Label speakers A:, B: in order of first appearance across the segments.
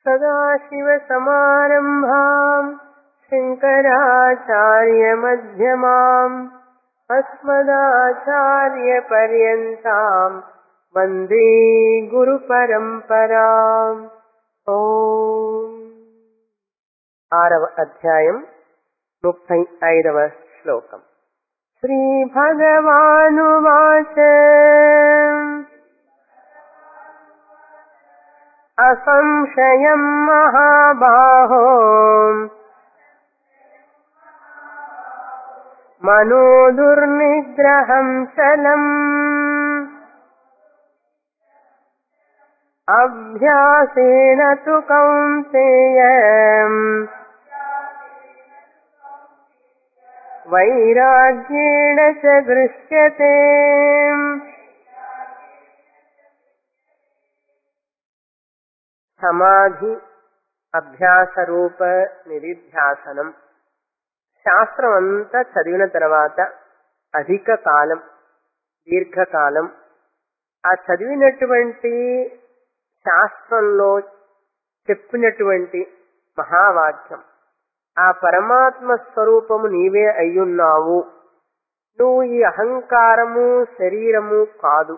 A: సదాశివసమారంభాం శంకరాచార్యమధ్యమాం అస్మదాచార్యపర్యంతాం వందే గురుపరంపరాం. ఓం. 6వ అధ్యాయం 35వ శ్లోకం. శ్రీభగవానువాచ అసంశయం మహాబాహో మనో దుర్నిగ్రహం చలం అభ్యాసేన తు కౌంతేయ వైరాగ్యేణ చ గృహ్యతే. సమాధి అభ్యాస రూప నిధిధ్యాసనం. శాస్త్రం అంతా చదివిన తర్వాత అధిక కాలం, దీర్ఘకాలం ఆ చదివినటువంటి శాస్త్రంలో చెప్పినటువంటి మహావాక్యం, ఆ పరమాత్మ స్వరూపము నీవే అయ్యున్నావు, నువ్వు ఈ అహంకారము శరీరము కాదు,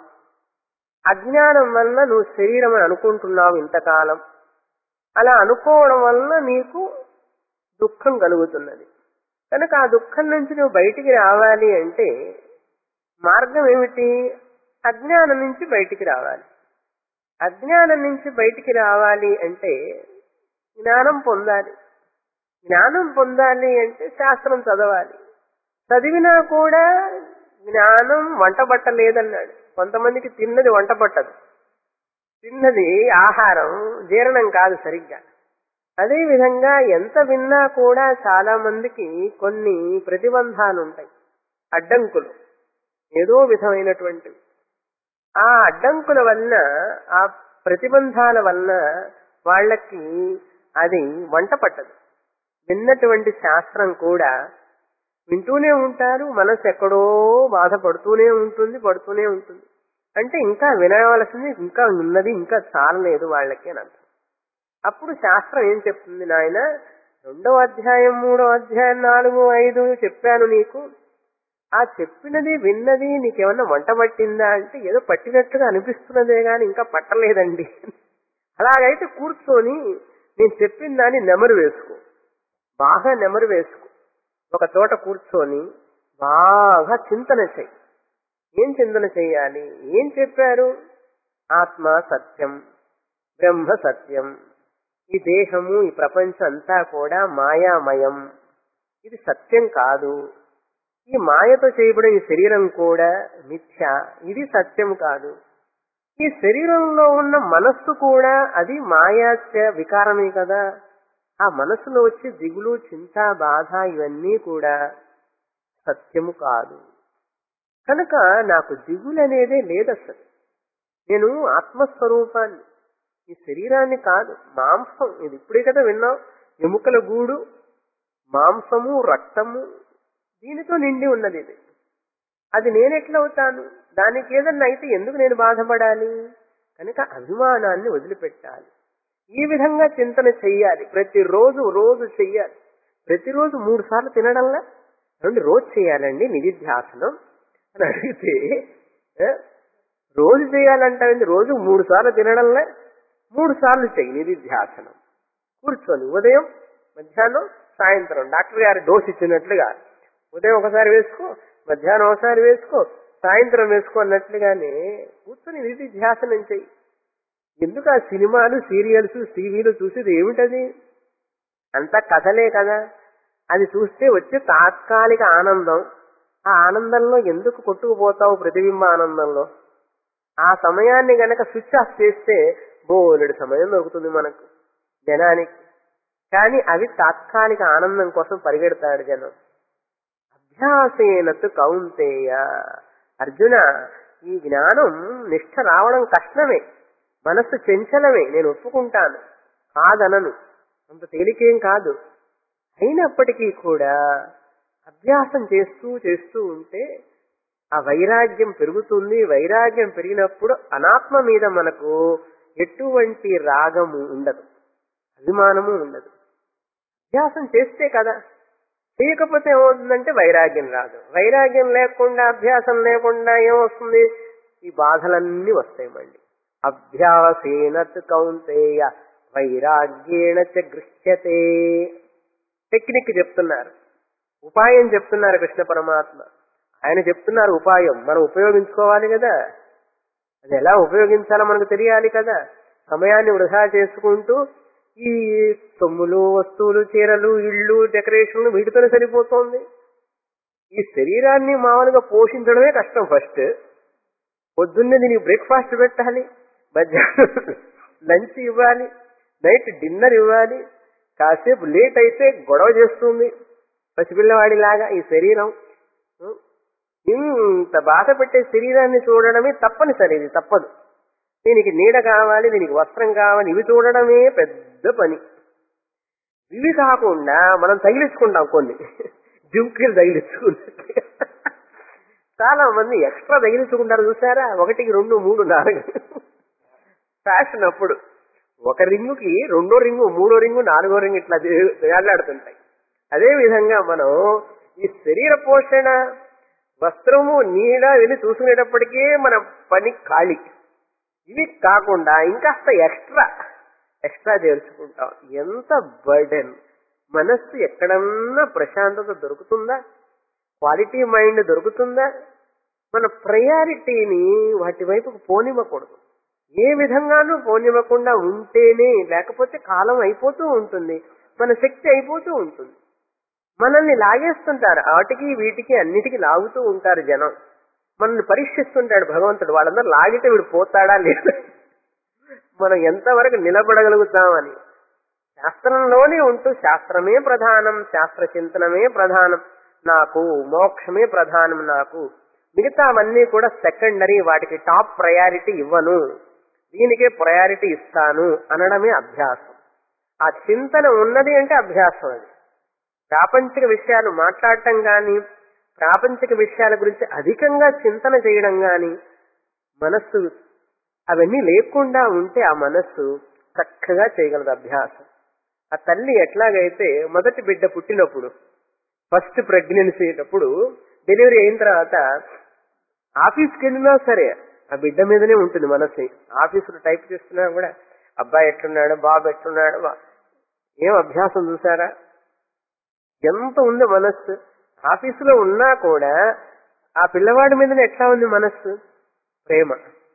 A: అజ్ఞానం వల్ల నువ్వు శరీరం అని అనుకుంటున్నావు ఇంతకాలం, అలా అనుకోవడం వల్ల నీకు దుఃఖం కలుగుతున్నది. కనుక ఆ దుఃఖం నుంచి నువ్వు బయటికి రావాలి అంటే మార్గం ఏమిటి? అజ్ఞానం నుంచి బయటికి రావాలి. అజ్ఞానం నుంచి బయటికి రావాలి అంటే జ్ఞానం పొందాలి. జ్ఞానం పొందాలి అంటే శాస్త్రం చదవాలి. చదివినా కూడా జ్ఞానం వంట పట్టలేదన్నాడు. కొంతమందికి తిన్నది వంట పట్టదు, తిన్నది ఆహారం జీర్ణం కాదు సరిగ్గా. అదే విధంగా ఎంత విన్నా కూడా చాలా మందికి కొన్ని ప్రతిబంధాలు ఉంటాయి, అడ్డంకులు, ఏదో విధమైనటువంటివి. ఆ అడ్డంకుల వలన, ఆ ప్రతిబంధాల వలన వాళ్ళకి అది వంట పట్టదు. విన్నటువంటి శాస్త్రం కూడా వింటూనే ఉంటారు, మనసు ఎక్కడో బాధపడుతూనే ఉంటుంది, పడుతూనే ఉంటుంది. అంటే ఇంకా వినవలసింది ఇంకా ఉన్నది, ఇంకా చాలలేదు వాళ్ళకి అని అర్థం. అప్పుడు శాస్త్రం ఏం చెప్తుంది? నాయన 2వ అధ్యాయం 3వ అధ్యాయం 4, 5 చెప్పాను నీకు, ఆ చెప్పినది విన్నది నీకేమన్నా వంట పట్టిందా అంటే ఏదో పట్టినట్టుగా అనిపిస్తున్నదే గాని ఇంకా పట్టలేదండి. అలాగైతే కూర్చొని నేను చెప్పిన దాన్ని నెమరు వేసుకో, బాగా నెమరు వేసుకో. ఒక చోట కూర్చొని బాగా చింతన చెయ్యి. ఏం చింతన చెయ్యాలి? ఏం చెప్పారు? ఆత్మ సత్యం, బ్రహ్మ సత్యం, ఈ దేహము, ఈ ప్రపంచం అంతా కూడా మాయామయం, ఇది సత్యం కాదు. ఈ మాయతో చేయబడిన ఈ శరీరం కూడా మిథ్య, ఇది సత్యం కాదు. ఈ శరీరంలో ఉన్న మనస్సు కూడా అది మాయాత్య వికారమే కదా. ఆ మనసులో వచ్చే దిగులు, చింత, బాధ ఇవన్నీ కూడా సత్యము కాదు. కనుక నాకు దిగులు అనేదే లేదు అసలు. నేను ఆత్మస్వరూపాన్ని, ఈ శరీరాన్ని కాదు. మాంసం, ఇది ఇప్పుడే కదా విన్నాం, ఎముకల గూడు, మాంసము, రక్తము, దీనితో నిండి ఉన్నది ఇది. అది నేనెట్లవుతాను? దానికి ఏదన్నా అయితే ఎందుకు నేను బాధపడాలి? కనుక అభిమానాన్ని వదిలిపెట్టాలి. ఈ విధంగా చింతన చెయ్యాలి. ప్రతిరోజు చెయ్యాలి. ప్రతిరోజు 3 సార్లు తినడంలా రోజు చేయాలండి నిధిధ్యాసనం అని అడిగితే, రోజు చేయాలంటే రోజు 3 సార్లు తినడంలా 3 సార్లు చెయ్యి నిధిధ్యాసనం. కూర్చొని ఉదయం, మధ్యాహ్నం, సాయంత్రం డాక్టర్ గారు డోస్ ఇచ్చినట్లుగా ఉదయం ఒకసారి వేసుకో, మధ్యాహ్నం ఒకసారి వేసుకో, సాయంత్రం వేసుకో అన్నట్లుగానే కూర్చొని నిధిధ్యాసనం చెయ్యి. ఎందుకు ఆ సినిమాలు, సీరియల్స్, టీవీలు చూసేది ఏమిటది? అంతా కథలే కదా. అది చూస్తే వచ్చే తాత్కాలిక ఆనందం. ఆ ఆనందంలో ఎందుకు కొట్టుకుపోతావు? ప్రతిబింబ ఆనందంలో. ఆ సమయాన్ని గనక స్విచ్ ఆఫ్ చేస్తే బోలెడు సమయం దొరుకుతుంది మనకు, జనానికి. కానీ అవి తాత్కాలిక ఆనందం కోసం పరిగెడతాడు జనం. అభ్యాసేనతు కౌంతేయ. అర్జున, ఈ జ్ఞానం నిష్ఠ రావడం కష్టమే, మనస్సు చంచలమే, నేను ఒప్పుకుంటాను, కాదనను, అంత తేలికేం కాదు. అయినప్పటికీ కూడా అభ్యాసం చేస్తూ ఉంటే ఆ వైరాగ్యం పెరుగుతుంది. వైరాగ్యం పెరిగినప్పుడు అనాత్మ మీద మనకు ఎటువంటి రాగము ఉండదు. అభిమానము ఉండదు. అభ్యాసం చేస్తే కదా. చేయకపోతే ఏమవుతుందంటే వైరాగ్యం రాదు. వైరాగ్యం లేకుండా, అభ్యాసం లేకుండా ఏమొస్తుంది? ఈ బాధలన్నీ వస్తాయి మళ్ళీ. అభ్యాసేన కౌంతేయ వైరాగ్యేణ చ గృహ్యతే. టెక్నిక్ చెప్తున్నారు, ఉపాయం చెప్తున్నారు కృష్ణ పరమాత్మ. ఆయన చెప్తున్నారు ఉపాయం, మనం ఉపయోగించుకోవాలి కదా. అది ఎలా ఉపయోగించాలో మనకు తెలియాలి కదా. సమయాన్ని వృధా చేసుకుంటూ ఈ సొమ్ములు, వస్తువులు, చీరలు, ఇళ్ళు, డెకరేషన్లు వీటితోనే సరిపోతుంది. ఈ శరీరాన్ని మామూలుగా పోషించడమే కష్టం. ఫస్ట్ పొద్దున్నే దీనికి బ్రేక్ఫాస్ట్ పెట్టాలి, మధ్యాహ్నం లంచ్ ఇవ్వాలి, నైట్ డిన్నర్ ఇవ్వాలి. కాసేపు లేట్ అయితే గొడవ చేస్తుంది పసిపిల్లవాడిలాగా ఈ శరీరం. ఇంత బాధ పెట్టే శరీరాన్ని చూడడమే తప్పనిసరి, ఇది తప్పదు. దీనికి నీడ కావాలి, దీనికి వస్త్రం కావాలి, ఇవి చూడడమే పెద్ద పని. ఇవి కాకుండా మనం తగిలించుకుంటాం కొన్ని జుంకీలు తగిలించుకుంటే. చాలా మంది ఎక్స్ట్రా తగిలించుకుంటారు చూసారా, 1, 2, 3, 4 ఫ్యాషన్. అప్పుడు ఒక రింగుకి 2వ రింగు, 3వ రింగు, 4వ రింగు ఇట్లా వేలాడుతుంటాయి. అదే విధంగా మనం ఈ శరీర పోషణ, వస్త్రము, నీడ వెళ్ళి చూసుకునేటప్పటికే మన పని ఖాళీ. ఇవి కాకుండా ఇంకాస్త ఎక్స్ట్రా చేర్చుకుంటాం. ఎంత బర్డెన్. మనస్సు ఎక్కడన్నా ప్రశాంతత దొరుకుతుందా? క్వాలిటీ మైండ్ దొరుకుతుందా? మన ప్రయారిటీని వాటి వైపుకు పోనివ్వకూడదు. ఏ విధంగానూ పోనివ్వకుండా ఉంటేనే, లేకపోతే కాలం అయిపోతూ ఉంటుంది, మన శక్తి అయిపోతూ ఉంటుంది. మనల్ని లాగేస్తుంటారు, వాటికి వీటికి అన్నిటికీ లాగుతూ ఉంటారు జనం. మనల్ని పరీక్షిస్తుంటాడు భగవంతుడు, వాళ్ళందరూ లాగితే వీడు పోతాడా లేదా, మనం ఎంతవరకు నిలబడగలుగుతామని. శాస్త్రంలోనే ఉంటూ శాస్త్రమే ప్రధానం, శాస్త్ర చింతనమే ప్రధానం నాకు, మోక్షమే ప్రధానం నాకు, మిగతావన్నీ కూడా సెకండరీ, వాటికి టాప్ ప్రయారిటీ ఇవ్వను, దీనికే ప్రయారిటీ ఇస్తాను అనడమే అభ్యాసం. ఆ చింతన ఉన్నది అంటే అభ్యాసం. అది ప్రాపంచిక విషయాలు మాట్లాడటం గాని, ప్రాపంచిక విషయాల గురించి అధికంగా చింతన చేయడం గాని, మనస్సు అవన్నీ లేకుండా ఉంటే ఆ మనస్సు చక్కగా చేయగలదు అభ్యాసం. ఆ తల్లి ఎట్లాగైతే మొదటి బిడ్డ పుట్టినప్పుడు, ఫస్ట్ ప్రెగ్నెన్సీ అప్పుడు, డెలివరీ అయిన తర్వాత ఆఫీస్కి వెళ్ళినా సరే ఆ బిడ్డ మీదనే ఉంటుంది మనస్సు. ఆఫీసులో టైప్ చేస్తున్నా కూడా అబ్బాయి ఎట్లున్నాడు, బాబు ఎట్లున్నాడు, ఏం అభ్యాసం చూసారా, ఎంత ఉంది మనస్సు. ఆఫీసులో ఉన్నా కూడా ఆ పిల్లవాడి మీదనే ఎట్లా ఉంది మనస్సు, ప్రేమ.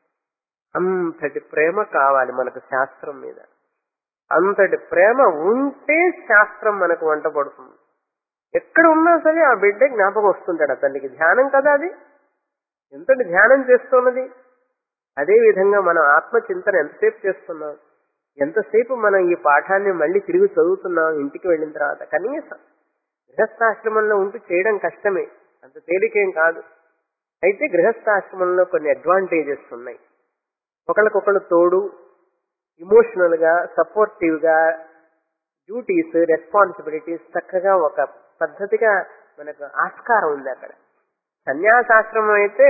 A: అంతటి ప్రేమ కావాలి మనకు శాస్త్రం మీద. అంతటి ప్రేమ ఉంటే శాస్త్రం మనకు వంట పడుతుంది. ఎక్కడ ఉన్నా సరే ఆ బిడ్డ జ్ఞాపకం వస్తుంటాడు ఆ తల్లికి. ధ్యానం కదా అది, ఎంతటి ధ్యానం చేస్తున్నది. అదే విధంగా మనం ఆత్మచింతన ఎంతసేపు చేస్తున్నాం, ఎంతసేపు మనం ఈ పాఠాన్ని మళ్ళీ తిరిగి చదువుతున్నాం ఇంటికి వెళ్ళిన తర్వాత. కనీసం గృహస్థాశ్రమంలో ఉంటూ చేయడం కష్టమే, అంత తేలికేం కాదు. అయితే గృహస్థాశ్రమంలో కొన్ని అడ్వాంటేజెస్ ఉన్నాయి. ఒకళ్ళకొకళ్ళు తోడు, ఇమోషనల్ గా, సపోర్టివ్ గా, డ్యూటీస్, రెస్పాన్సిబిలిటీస్ చక్కగా ఒక పద్ధతిగా మనకు ఆస్కారం ఉంది అక్కడ. సన్యాసాశ్రమం అయితే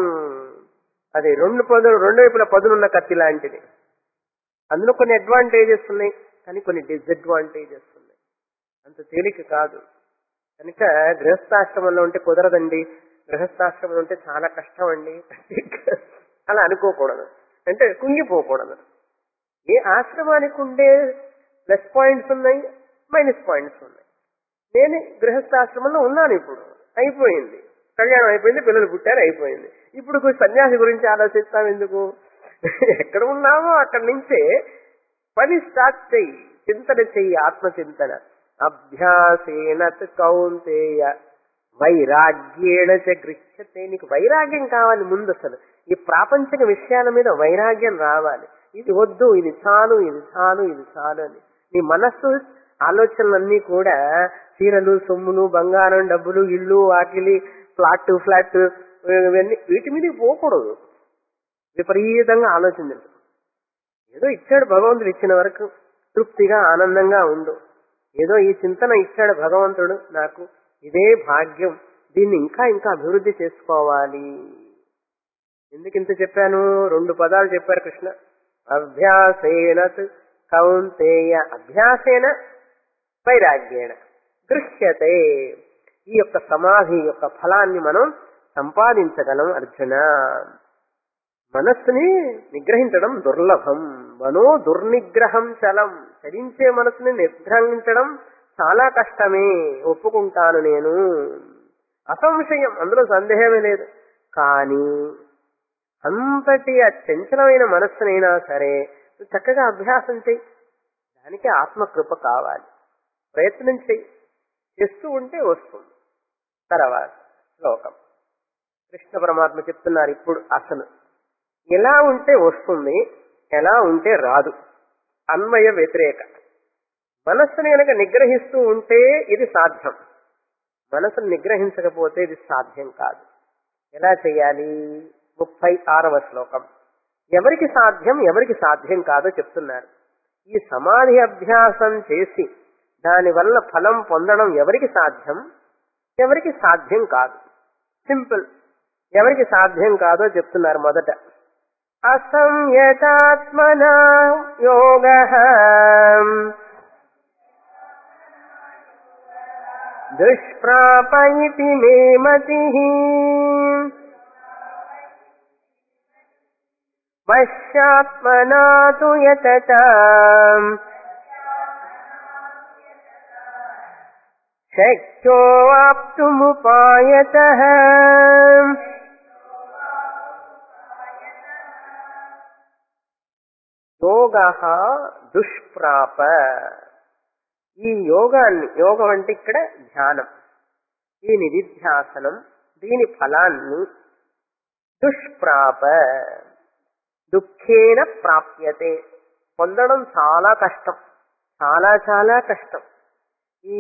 A: అది రెండు వైపుల పదునున్న కత్తి లాంటిది. అందులో కొన్ని అడ్వాంటేజెస్ ఉన్నాయి, కానీ కొన్ని డిసడ్వాంటేజెస్ ఉన్నాయి. అంత తేలిక కాదు. కనుక గృహస్థాశ్రమంలో ఉంటే కుదరదండి, గృహస్థాశ్రమంలో ఉంటే చాలా కష్టం అండి అలా అనుకోకూడదు, అంటే కుంగిపోకూడదు. ఏ ఆశ్రమానికి ఉండే ప్లస్ పాయింట్స్ ఉన్నాయి, మైనస్ పాయింట్స్ ఉన్నాయి. నేను గృహస్థాశ్రమంలో ఉన్నాను, ఇప్పుడు అయిపోయింది, కళ్యాణం అయిపోయింది, పిల్లలు పుట్టారు, అయిపోయింది. ఇప్పుడు సన్యాసి గురించి ఆలోచిస్తాం ఎందుకు? ఎక్కడ ఉన్నామో అక్కడి నుంచే పని స్టార్ట్ చెయ్యి, చింతన చెయ్యి, ఆత్మచింతన. అభ్యాసేన కౌంతేయ వైరాగ్యేణ చ గృహ్యతే. నీకు వైరాగ్యం కావాలి ముందు. అసలు ఈ ప్రాపంచిక విషయాల మీద వైరాగ్యం రావాలి. ఇది వద్దు, ఇది చాలు, ఇది చాలు, ఇది చాలు అని. నీ మనస్సు ఆలోచనలన్నీ కూడా చీరలు, సొమ్ములు, బంగారం, డబ్బులు, ఇల్లు, వాకిలి, ఫ్లాట్ ఇవన్నీ, వీటి మీదకి పోకూడదు. విపరీతంగా ఆలోచించండి. ఏదో ఇచ్చాడు భగవంతుడు, ఇచ్చిన వరకు తృప్తిగా ఆనందంగా ఉండు. ఏదో ఈ చింతన ఇచ్చాడు భగవంతుడు నాకు, ఇదే భాగ్యం, దీన్ని ఇంకా ఇంకా అభివృద్ధి చేసుకోవాలి. ఎందుకు ఇంత చెప్పాను? 2 పదాలు చెప్పారు కృష్ణ. అభ్యాసేన కౌంతేయ అభ్యాసేన వైరాగ్యేణ గృహ్యతే. ఈ యొక్క సమాధి యొక్క ఫలాన్ని మనం సంపాదించగలం అర్జున. మనస్సుని నిగ్రహించడం దుర్లభం. మనో దుర్నిగ్రహం చలం. చరించే మనసుని నిగ్రహించడం చాలా కష్టమే, ఒప్పుకుంటాను నేను, అసంశయం, అందులో సందేహమే లేదు. కానీ అంతటి చంచలమైన మనస్సునైనా సరే చక్కగా అభ్యాసం చెయ్యి. దానికి ఆత్మకృప కావాలి. ప్రయత్నం చెయ్యి. చేస్తూ ఉంటే వస్తుంది. తర్వాత శ్లోకం కృష్ణ పరమాత్మ చెప్తున్నారు ఇప్పుడు అసలు ఎలా ఉంటే వస్తుంది, ఎలా ఉంటే రాదు. అన్వయ వ్యతిరేక. మనస్సుని కనుక నిగ్రహిస్తూ ఉంటే ఇది సాధ్యం, మనసును నిగ్రహించకపోతే ఇది సాధ్యం కాదు. ఎలా చేయాలి? 36వ శ్లోకం. ఎవరికి సాధ్యం ఎవరికి సాధ్యం కాదో చెప్తున్నారు. ఈ సమాధి అభ్యాసం చేసి దానివల్ల ఫలం పొందడం ఎవరికి సాధ్యం ఎవరికి సాధ్యం కాదు. సింపుల్. ఎవరికి సాధ్యం కాదో చెప్తున్నారు. మొదట అసంయతాత్మనా యోగః దుష్ప్రాప ఇతి మే మతిః వశ్యాత్మనా తు యతత శక్తో వాప్తుముపాయతః. యోగః దుష్ప్రాప. ఈ యోగాన్ని, యోగం అంటే ఇక్కడ ధ్యానం, ఈ నిధిధ్యాసనం, దీని ఫలాన్ని దుష్ప్రాప దుఃఖేన ప్రాప్యతే, పొందడం చాలా కష్టం, చాలా చాలా కష్టం. ఈ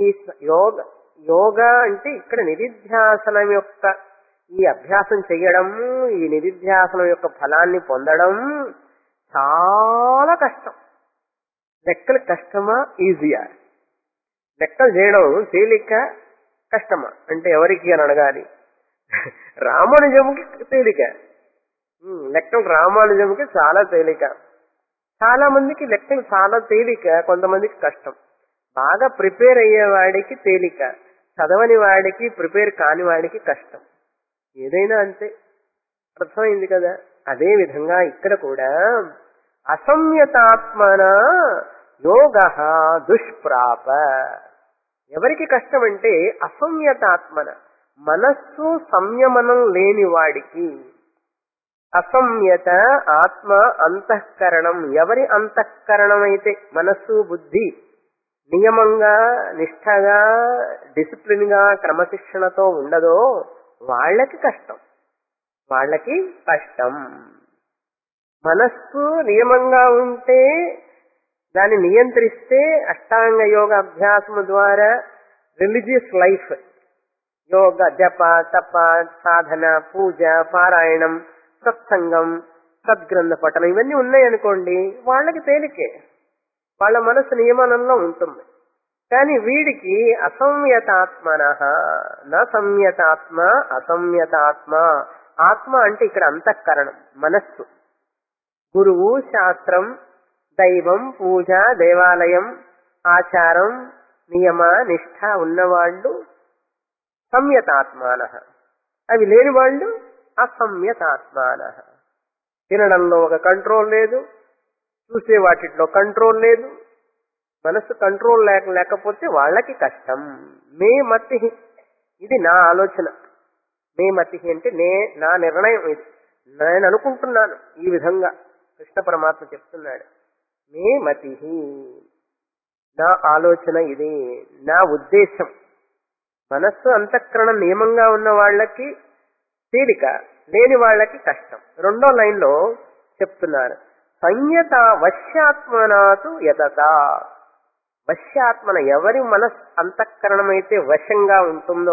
A: యోగ అంటే ఇక్కడ నిధిధ్యాసనం యొక్క ఈ అభ్యాసం చేయడం, ఈ నిధిధ్యాసనం యొక్క ఫలాన్ని పొందడం చాలా కష్టం. లెక్కలు కష్టమా ఈజీయా? లెక్కలు చేయడం తేలిక కష్టమా అంటే ఎవరికి అని అడగాలి. రామానుజముకి తేలిక లెక్కలు, రామానుజముకి చాలా తేలిక. చాలా మందికి లెక్కలు చాలా తేలిక, కొంతమందికి కష్టం. బాగా ప్రిపేర్ అయ్యేవాడికి తేలిక, చదవని వాడికి, ప్రిపేర్ కాని వాడికి కష్టం. ఏదైనా అంతే. అర్థమైంది కదా? అదే విధంగా ఇక్కడ కూడా అసంయతాత్మన యోగః దుష్ప్రాప. ఎవరికి కష్టం అంటే అసంయతాత్మన, మనస్సు సంయమనం లేని వాడికి. అసంయత ఆత్మ అంతఃకరణం. ఎవరి అంతఃకరణం అయితే మనస్సు బుద్ధి నియమంగా, నిష్ఠగా, డిసిప్లిన్ గా, క్రమశిక్షణతో ఉండదో వాళ్ళకి కష్టం, వాళ్ళకి కష్టం. మనస్సు నియమంగా ఉంటే, దాన్ని నియంత్రిస్తే, అష్టాంగ యోగ అభ్యాసము ద్వారా రిలీజియస్ లైఫ్, యోగ, జప, తప, సాధన, పూజ, పారాయణం, సత్సంగం, సద్గ్రంథ పఠనం ఇవన్నీ ఉన్నాయనుకోండి, వాళ్ళకి తేలికే, వాళ్ళ మనసు నియమనంలో ఉంటుంది. కానీ వీడికి అసంయతాత్మన, నా సంయతాత్మ అసంయతాత్మ. ఆత్మ అంటే ఇక్కడ అంతఃకరణం, మనస్సు. గురువు, శాస్త్రం, దైవం, పూజ, దేవాలయం, ఆచారం, నియమ, నిష్ఠ ఉన్నవాళ్ళు సంయతాత్మాన. అవి లేని వాళ్ళు అసంయతాత్మాన. తినడంలో ఒక కంట్రోల్ లేదు, చూసే వాటిలో కంట్రోల్ లేదు, మనసు కంట్రోల్ లేకపోతే వాళ్ళకి కష్టం. మే మతి, ఇది నా ఆలోచన. మే మతి అంటే నా నిర్ణయం, ఇది నేను అనుకుంటున్నాను. ఈ విధంగా కృష్ణ పరమాత్మ చెప్తున్నాడు. మే మతి, నా ఆలోచన ఇది, నా ఉద్దేశం. మనస్సు అంతఃకరణ నియమంగా ఉన్న వాళ్ళకి తేలిక, లేని వాళ్ళకి కష్టం. రెండో లైన్లో చెప్తున్నారు, సంయత వశ్యాత్మనాతు యతత. వశ్యాత్మన, ఎవరి మనస్ అంతఃకరణమైతే వశంగా ఉంటుందో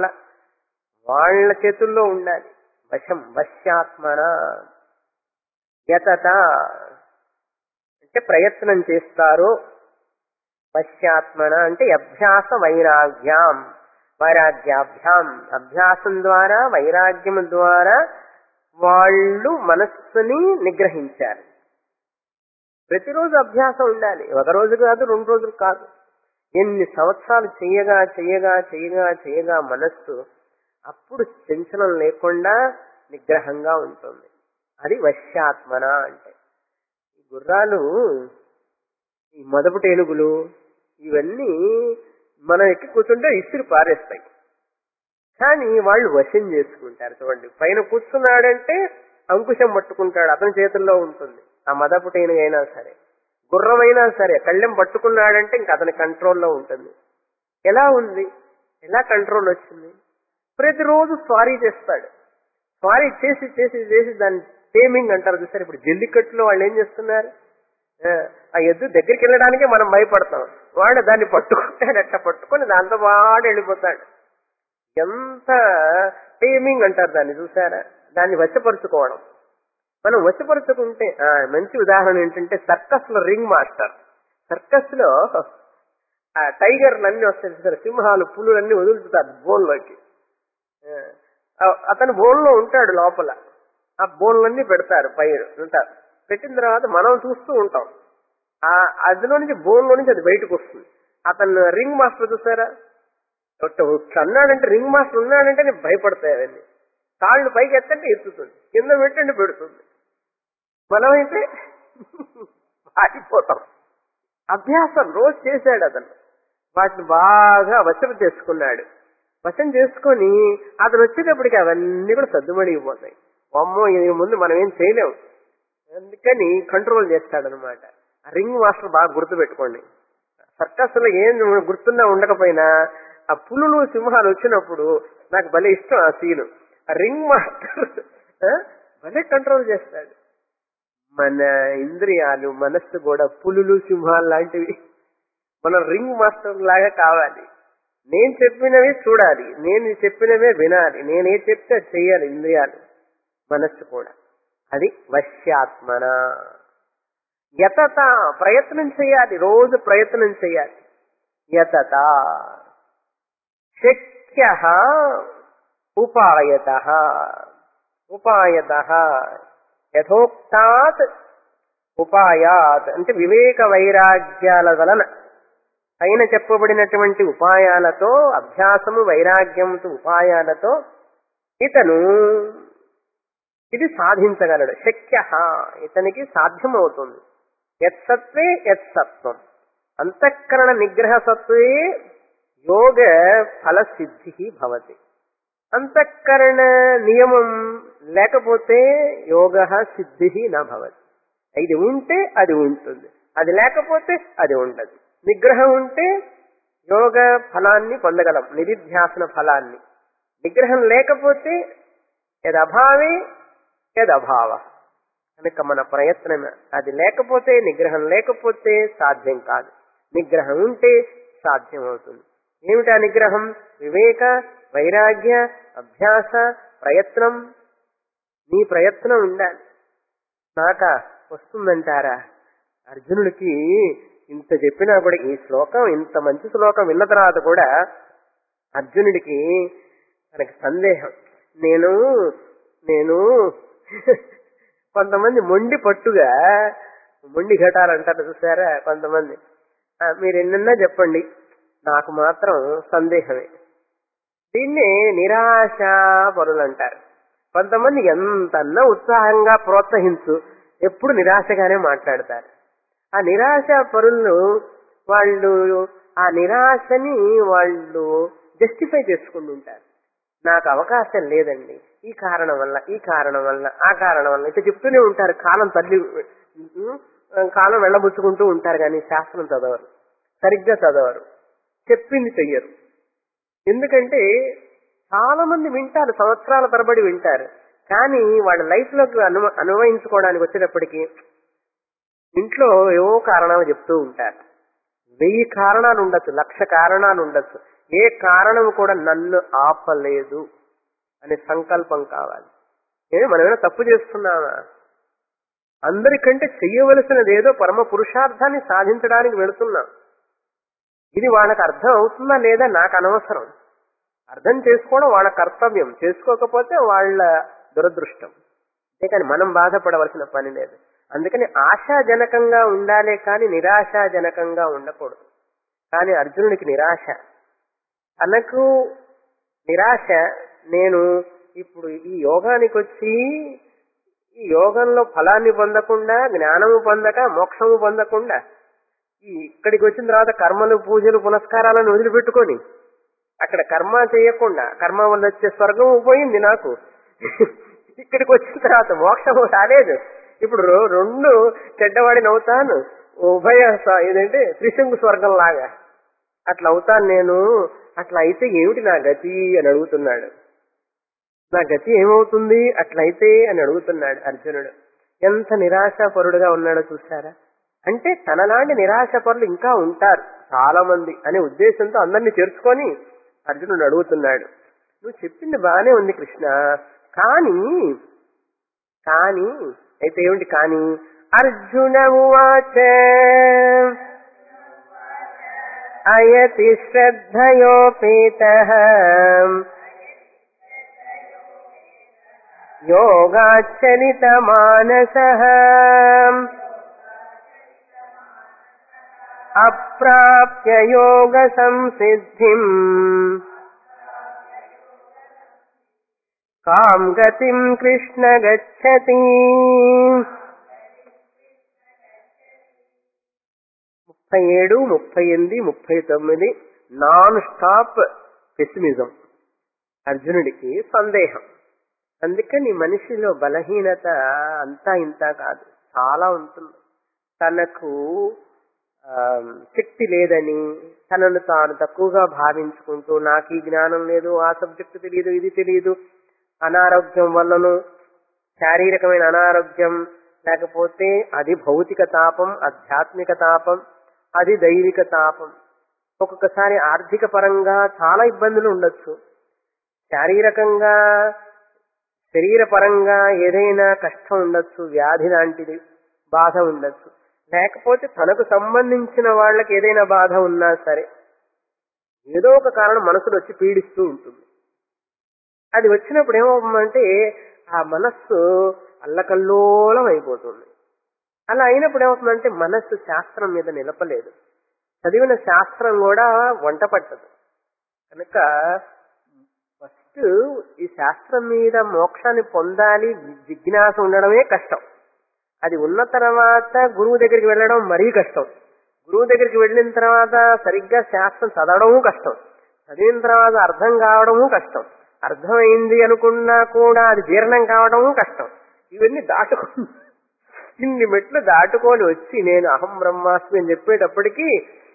A: వాళ్ళ చేతుల్లో ఉండాలి. వశం, వశ్యాత్మన. యతత అంటే ప్రయత్నం చేస్తారు. వశ్యాత్మన అంటే అభ్యాస వైరాగ్యాభ్యాం, అభ్యాసం ద్వారా, వైరాగ్యం ద్వారా వాళ్ళు మనస్సుని నిగ్రహించారు. ప్రతిరోజు అభ్యాసం ఉండాలి. ఒక రోజు కాదు, 2 రోజులు కాదు. ఎన్ని సంవత్సరాలు చెయ్యగా చెయ్యగా చెయ్యగా చెయ్యగా మనస్సు అప్పుడు చంచలం లేకుండా నిగ్రహంగా ఉంటుంది. అది వశ్యాత్మన అంటే. ఈ గుర్రాలు, ఈ మదపుటి ఏనుగులు ఇవన్నీ మనం ఎక్కి కూర్చుంటే ఇసిరి పారేస్తాయి. కానీ వాళ్ళు వశం చేసుకుంటారు. చూడండి, పైన కూర్చున్నాడంటే అంకుశం పట్టుకుంటాడు, అతని చేతుల్లో ఉంటుంది. ఆ మదపుటి ఏనుగైనా సరే, గుర్రమైనా సరే, కళ్ళెం పట్టుకున్నాడంటే ఇంక అతని కంట్రోల్లో ఉంటుంది. ఎలా ఉంది? ఎలా కంట్రోల్ వచ్చింది? ప్రతిరోజు స్వారీ చేస్తాడు. స్వారీ చేసి చేసి చేసి దాన్ని టేమింగ్ అంటారు చూసారు. ఇప్పుడు జల్లికట్టులో వాళ్ళు ఏం చేస్తున్నారు? ఆ ఎద్దు దగ్గరికి వెళ్ళడానికే మనం భయపడతాం. వాడు దాన్ని పట్టుకుంటాడు, అట్లా పట్టుకొని దాంతో వాడు వెళ్ళిపోతాడు. ఎంత టేమింగ్ అంటారు దాన్ని, చూసారా? దాన్ని వశపరుచుకోవడం. మనం వశపరుచుకుంటే మంచి ఉదాహరణ ఏంటంటే సర్కస్ లో రింగ్ మాస్టర్. సర్కస్ లో ఆ టైగర్లన్నీ వస్తాయి చూసారు, సింహాలు పులులన్నీ వదులుతారు బోన్లోకి. అతను బోన్లో ఉంటాడు లోపల. ఆ బోన్లన్నీ పెడతారు, పైరు ఉంటారు. పెట్టిన తర్వాత మనం చూస్తూ ఉంటాం. అందులో నుంచి బోన్లో నుంచి అది బయటకు వస్తుంది. అతను రింగ్ మాస్టర్ చూసారా, అన్నాడంటే, రింగ్ మాస్టర్ ఉన్నాడంటే నేను భయపడతాయి అవన్నీ. కాళ్ళు పైకి ఎత్తంటే ఎత్తుతుంది, కింద పెట్టండి పెడుతుంది. మనమైతే ఆగిపోతాం. అభ్యాసం రోజు చేశాడు అతను. వాటిని బాగా వశం చేసుకున్నాడు. వశం చేసుకొని అతను వచ్చేటప్పటికి అవన్నీ కూడా సద్దుమణిగిపోతాయి. అమ్మో, ఇది ముందు మనం ఏం చేయలేము. అందుకని కంట్రోల్ చేస్తాడనమాట. రింగ్ మాస్టర్ బాగా గుర్తు పెట్టుకోండి. సర్కస్ లో ఏం గుర్తున్నా ఉండకపోయినా ఆ పులులు సింహాలు వచ్చినప్పుడు నాకు భలే ఇష్టం ఆ సీను. ఆ రింగ్ మాస్టర్ భలే కంట్రోల్ చేస్తాడు. మన ఇంద్రియాలు, మనస్సు కూడా పులులు సింహాలు లాంటివి. మనం రింగ్ మాస్టర్ లాగా కావాలి. నేను చెప్పినవి చూడాలి, నేను చెప్పినవే వినాలి, నేనే చెప్తే చెయ్యాలి ఇంద్రియాలు, మనస్సు కూడా. అది వశ్యాత్మన. యతత, ప్రయత్నం చేయాలి, రోజు ప్రయత్నం చేయాలి. యతత శక్య ఉపాయత. ఉపాయత యథోక్తాత్ ఉపాయాత్ అంటే వివేక వైరాగ్యాల వలన, పైన చెప్పబడినటువంటి ఉపాయాలతో, అభ్యాసము వైరాగ్యంతో ఉపాయాలతో ఇతను ఇది సాధించగలడు. శక్య, ఇతనికి సాధ్యమవుతుంది. యత్సత్వే యత్సత్వం, అంతఃకరణ నిగ్రహ సత్వే యోగ ఫల సిద్ధి భవతి. అంతఃకరణ నియమం లేకపోతే యోగ సిద్ధి నా భవతి. ఇది ఉంటే అది ఉంటుంది, అది లేకపోతే అది ఉండదు. నిగ్రహం ఉంటే యోగ ఫలాన్ని పొందగలం, నిధిధ్యాసన ఫలాన్ని. నిగ్రహం లేకపోతే యదభావే యదభావ. కనుక మన ప్రయత్నం అది లేకపోతే, నిగ్రహం లేకపోతే సాధ్యం కాదు. నిగ్రహం ఉంటే సాధ్యం అవుతుంది. ఏమిటా నిగ్రహం? వివేక వైరాగ్య అభ్యాస ప్రయత్నం. నీ ప్రయత్నం ఉండాలి. నాక వస్తుందంటారా? అర్జునుడికి ఇంత చెప్పినా కూడా, ఈ శ్లోకం, ఇంత మంచి శ్లోకం విన్న తర్వాత కూడా అర్జునుడికి తనకి సందేహం. నేను కొంతమంది మొండి పట్టుగా, మొండి ఘటాలంటారు చూసారా కొంతమంది, మీరు ఎన్నన్నా చెప్పండి, నాకు మాత్రం సందేహమే. దీన్నే నిరాశా పరులు అంటారు. కొంతమంది ఎంతన్నా ఉత్సాహంగా ప్రోత్సహించు, ఎప్పుడు నిరాశగానే మాట్లాడతారు. ఆ నిరాశా పరులు వాళ్ళు ఆ నిరాశని వాళ్ళు జస్టిఫై చేసుకుంటుంటారు. నాకు అవకాశం లేదండి, ఈ కారణం వల్ల, ఈ కారణం వల్ల, ఆ కారణం వల్ల ఇట్లా చెప్తూనే ఉంటారు. కాలం వెళ్ళబుచ్చుకుంటూ ఉంటారు, కానీ శాస్త్రం చదవరు, సరిగ్గా చదవరు, చెప్పింది చెయ్యరు. ఎందుకంటే చాలా మంది వింటారు, సంవత్సరాల తరబడి వింటారు, కానీ వాళ్ళ లైఫ్ లోకి అన్వయించుకోవడానికి వచ్చేటప్పటికి ఇంట్లో ఏవో కారణాలు చెప్తూ ఉంటారు. 1000 కారణాలు ఉండొచ్చు, 1,00,000 కారణాలు ఉండొచ్చు. ఏ కారణం కూడా నన్ను ఆపలేదు అనే సంకల్పం కావాలి. మనమేమైనా తప్పు చేస్తున్నామా? అందరికంటే చెయ్యవలసినది ఏదో పరమ పురుషార్థాన్ని సాధించడానికి వెళుతున్నాం. ఇది వాళ్ళకి అర్థం అవుతుందా లేదా నాకు అనవసరం. అర్థం చేసుకోవడం వాళ్ళ కర్తవ్యం, చేసుకోకపోతే వాళ్ళ దురదృష్టం. అంతేకాని మనం బాధపడవలసిన పని లేదు. అందుకని ఆశాజనకంగా ఉండాలే కానీ నిరాశాజనకంగా ఉండకూడదు. కానీ అర్జునుడికి నిరాశ, తనకు నిరాశ. నేను ఇప్పుడు ఈ యోగానికి వచ్చి ఈ యోగంలో ఫలాన్ని పొందకుండా, జ్ఞానము పొందక, మోక్షము పొందకుండా, ఇక్కడికి వచ్చిన తర్వాత కర్మలు, పూజలు, పునస్కారాలను వదిలిపెట్టుకొని అక్కడ కర్మ చేయకుండా, కర్మ వల్ల వచ్చే స్వర్గము పోయింది నాకు, ఇక్కడికి వచ్చిన తర్వాత మోక్షము రాలేదు, ఇప్పుడు రెండు చెడ్డవాడిని అవుతాను, ఉభయ ఏదంటే త్రిశంకు స్వర్గం లాగా అట్లా అవుతాను నేను. అట్లా అయితే ఏమిటి నా గతి అని అడుగుతున్నాడు. నా గతి ఏమవుతుంది అట్లయితే అని అడుగుతున్నాడు అర్జునుడు. ఎంత నిరాశాపరుడుగా ఉన్నాడో చూసారా. అంటే తనలాంటి నిరాశపరులు ఇంకా ఉంటారు చాలా మంది అనే ఉద్దేశంతో అందరినీ చేర్చుకొని అర్జునుడు అడుగుతున్నాడు. నువ్వు చెప్పింది బాగానే ఉంది కృష్ణ, కానీ కానీ అయితే ఏమిటి కానీ? అర్జున ఉవాచ అయతి శ్రద్ధయోపేతః యోగాచలిత మానసః అప్రాప్య యోగ సంసిద్ధిం కాం గతిం కృష్ణ గచ్చతి. 37, 38, 39 నాన్ స్టాప్ పెసిమిజం. అర్జునుడికి సందేహం. అందుకని మనిషిలో బలహీనత అంతా ఇంత కాదు, చాలా ఉంటుంది. తనకు శక్తి లేదని తనను తాను తక్కువగా భావించుకుంటూ, నాకు ఈ జ్ఞానం లేదు, ఆ సబ్జెక్టు తెలియదు, ఇది తెలియదు, అనారోగ్యం వల్లను, శారీరకమైన అనారోగ్యం, లేకపోతే అది భౌతిక తాపం, ఆధ్యాత్మిక తాపం, అది దైవిక తాపం. ఒక్కొక్కసారి ఆర్థిక పరంగా చాలా ఇబ్బందులు ఉండొచ్చు, శారీరకంగా శరీర పరంగా ఏదైనా కష్టం ఉండొచ్చు, వ్యాధి లాంటిది బాధ ఉండొచ్చు, లేకపోతే తనకు సంబంధించిన వాళ్ళకి ఏదైనా బాధ ఉన్నా సరే ఏదో ఒక కారణం మనసులో వచ్చి పీడిస్తూ ఉంటుంది. అది వచ్చినప్పుడు ఏమవుతుందంటే ఆ మనస్సు అల్లకల్లోలం అయిపోతుంది. అలా అయినప్పుడు ఏమవుతుందంటే మనస్సు శాస్త్రం మీద నిలపలేదు, చదివిన శాస్త్రం కూడా వంట పట్టదు. కనుక ఫస్ట్ ఈ శాస్త్రం మీద మోక్షాన్ని పొందాలి జిజ్ఞాస ఉండడమే కష్టం. అది ఉన్న తర్వాత గురువు దగ్గరికి వెళ్ళడం మరీ కష్టం. గురువు దగ్గరికి వెళ్ళిన తర్వాత సరిగ్గా శాస్త్రం చదవడము కష్టం, చదివిన తర్వాత అర్థం కావడము కష్టం, అర్థమైంది అనుకున్నా కూడా అది జీర్ణం కావడము కష్టం. ఇవన్నీ ఇన్ని మెట్లు దాటుకొని వచ్చి నేను అహం బ్రహ్మాస్మి అని చెప్పేటప్పటికీ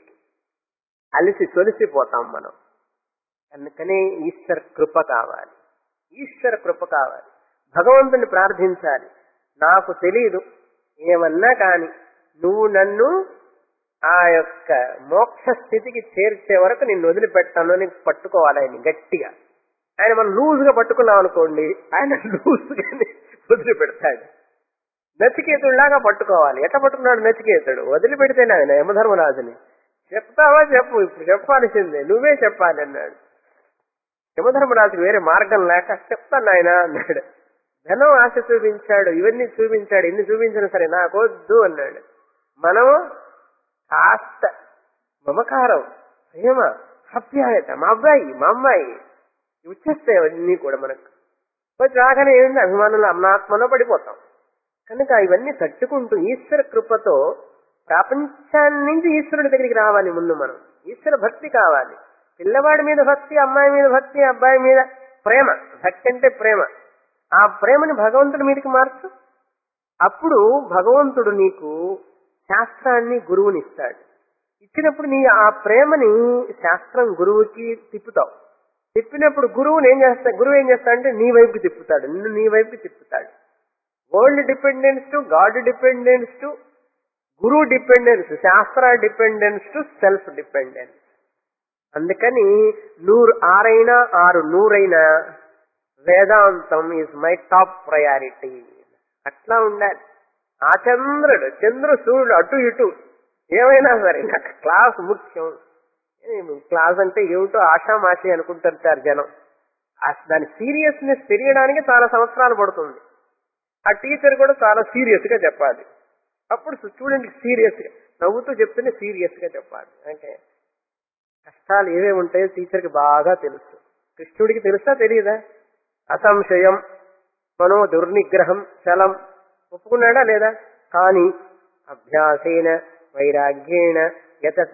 A: అలిసి సొలిసిపోతాం మనం. అందుకనే ఈశ్వర కృప కావాలి, ఈశ్వర కృప కావాలి. భగవంతుని ప్రార్థించాలి. నాకు తెలియదు ఏమన్నా కానీ నువ్వు నన్ను ఆ యొక్క మోక్ష స్థితికి చేర్చే వరకు నిన్ను వదిలిపెట్టాను అని పట్టుకోవాలి ఆయన గట్టిగా. ఆయన మనం లూజ్గా పట్టుకున్నాం అనుకోండి, ఆయన లూజ్గానే వదిలిపెడతాడు. నచికేతుడిలాగా పట్టుకోవాలి. ఎట్లా పట్టుకున్నాడు నచికేతుడు? వదిలిపెడితేనే ఆయన యమధర్మరాజుని. చెప్తావా చెప్పు, ఇప్పుడు చెప్పాల్సిందే, నువ్వే చెప్పాలి అన్నాడు. యమధర్మరాజుకి వేరే మార్గం లేక చెప్తాను ఆయన అన్నాడు. ధనం ఆశ చూపించాడు, ఇవన్నీ చూపించాడు, ఇన్ని చూపించినా సరే నాకొద్దు అన్నాడు. మనం కాస్త మమకారం, ప్రేమ, ఆప్యాయత, మా అబ్బాయి మా అమ్మాయి వచ్చేస్తాయి అవన్నీ కూడా మనకు. కొంచెం రాగానే ఏంటి అభిమానులు అన్నాత్మలో పడిపోతాం. కనుక ఇవన్నీ తట్టుకుంటూ ఈశ్వర కృపతో ప్రపంచాన్ని నుంచి ఈశ్వరుడి దగ్గరికి రావాలి. ముందు మనం ఈశ్వర భక్తి కావాలి. పిల్లవాడి మీద భక్తి, అమ్మాయి మీద భక్తి, అబ్బాయి మీద ప్రేమ. భక్తి అంటే ప్రేమ. ఆ ప్రేమని భగవంతుడి మీదకి మార్చు. అప్పుడు భగవంతుడు నీకు శాస్త్రాన్ని గురువుని ఇస్తాడు. ఇచ్చినప్పుడు నీ ఆ ప్రేమని శాస్త్రం గురువుకి తిప్పుతావు. తిప్పినప్పుడు గురువు ఏం చేస్తాడంటే నీ వైపుకి తిప్పుతాడు, నిన్ను నీ వైపుకి తిప్పుతాడు. World dependence to God dependence to guru dependence, shastra dependence to self dependence. అందుకని 100 100 వేదాంతం ఈజ్ మై టాప్ ప్రయారిటీ. అట్లా ఉండాలి. ఆ చంద్రుడు సూర్యుడు అటు ఇటు ఏమైనా సరే నాకు క్లాస్ ముఖ్యం. క్లాస్ అంటే ఏమిటో ఆషామాషి అనుకుంటారు జనం. దాని సీరియస్నెస్ తెలియడానికి చాలా సంవత్సరాలు పడుతుంది. ఆ టీచర్ కూడా చాలా సీరియస్ గా చెప్పాలి. అప్పుడు స్టూడెంట్కి సీరియస్గా నవ్వుతూ చెప్తేనే సీరియస్గా చెప్పాలి. అంటే కష్టాలు ఏవేవి ఉంటాయో టీచర్కి బాగా తెలుసు. కృష్ణుడికి తెలుసా తెలియదా? అసంశయం, మనో దుర్నిగ్రహం, చలం ఒప్పుకున్నాడా లేదా? కానీ అభ్యాసేన వైరాగ్యేణ యతత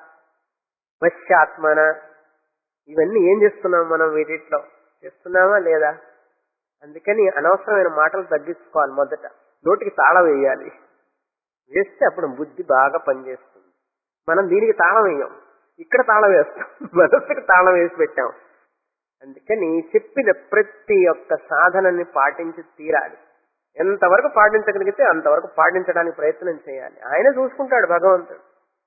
A: వశ్యాత్మన ఇవన్నీ ఏం చేస్తున్నాం మనం? వీటిలో చేస్తున్నామా లేదా? అందుకని అనవసరమైన మాటలు తగ్గించుకోవాలి. మొదట నోటికి తాళం వేయాలి. వేస్తే అప్పుడు బుద్ధి బాగా పనిచేస్తుంది. మనం దీనికి తాళం వేయం, ఇక్కడ తాళం వేస్తాం, మనసుకి తాళం వేసి పెట్టాం. అందుకని చెప్పిన ప్రతి ఒక్క సాధనని పాటించి తీరాలి. ఎంతవరకు పాటించగలిగితే అంతవరకు పాటించడానికి ప్రయత్నం చేయాలి. ఆయన చూసుకుంటాడు భగవంతుడు.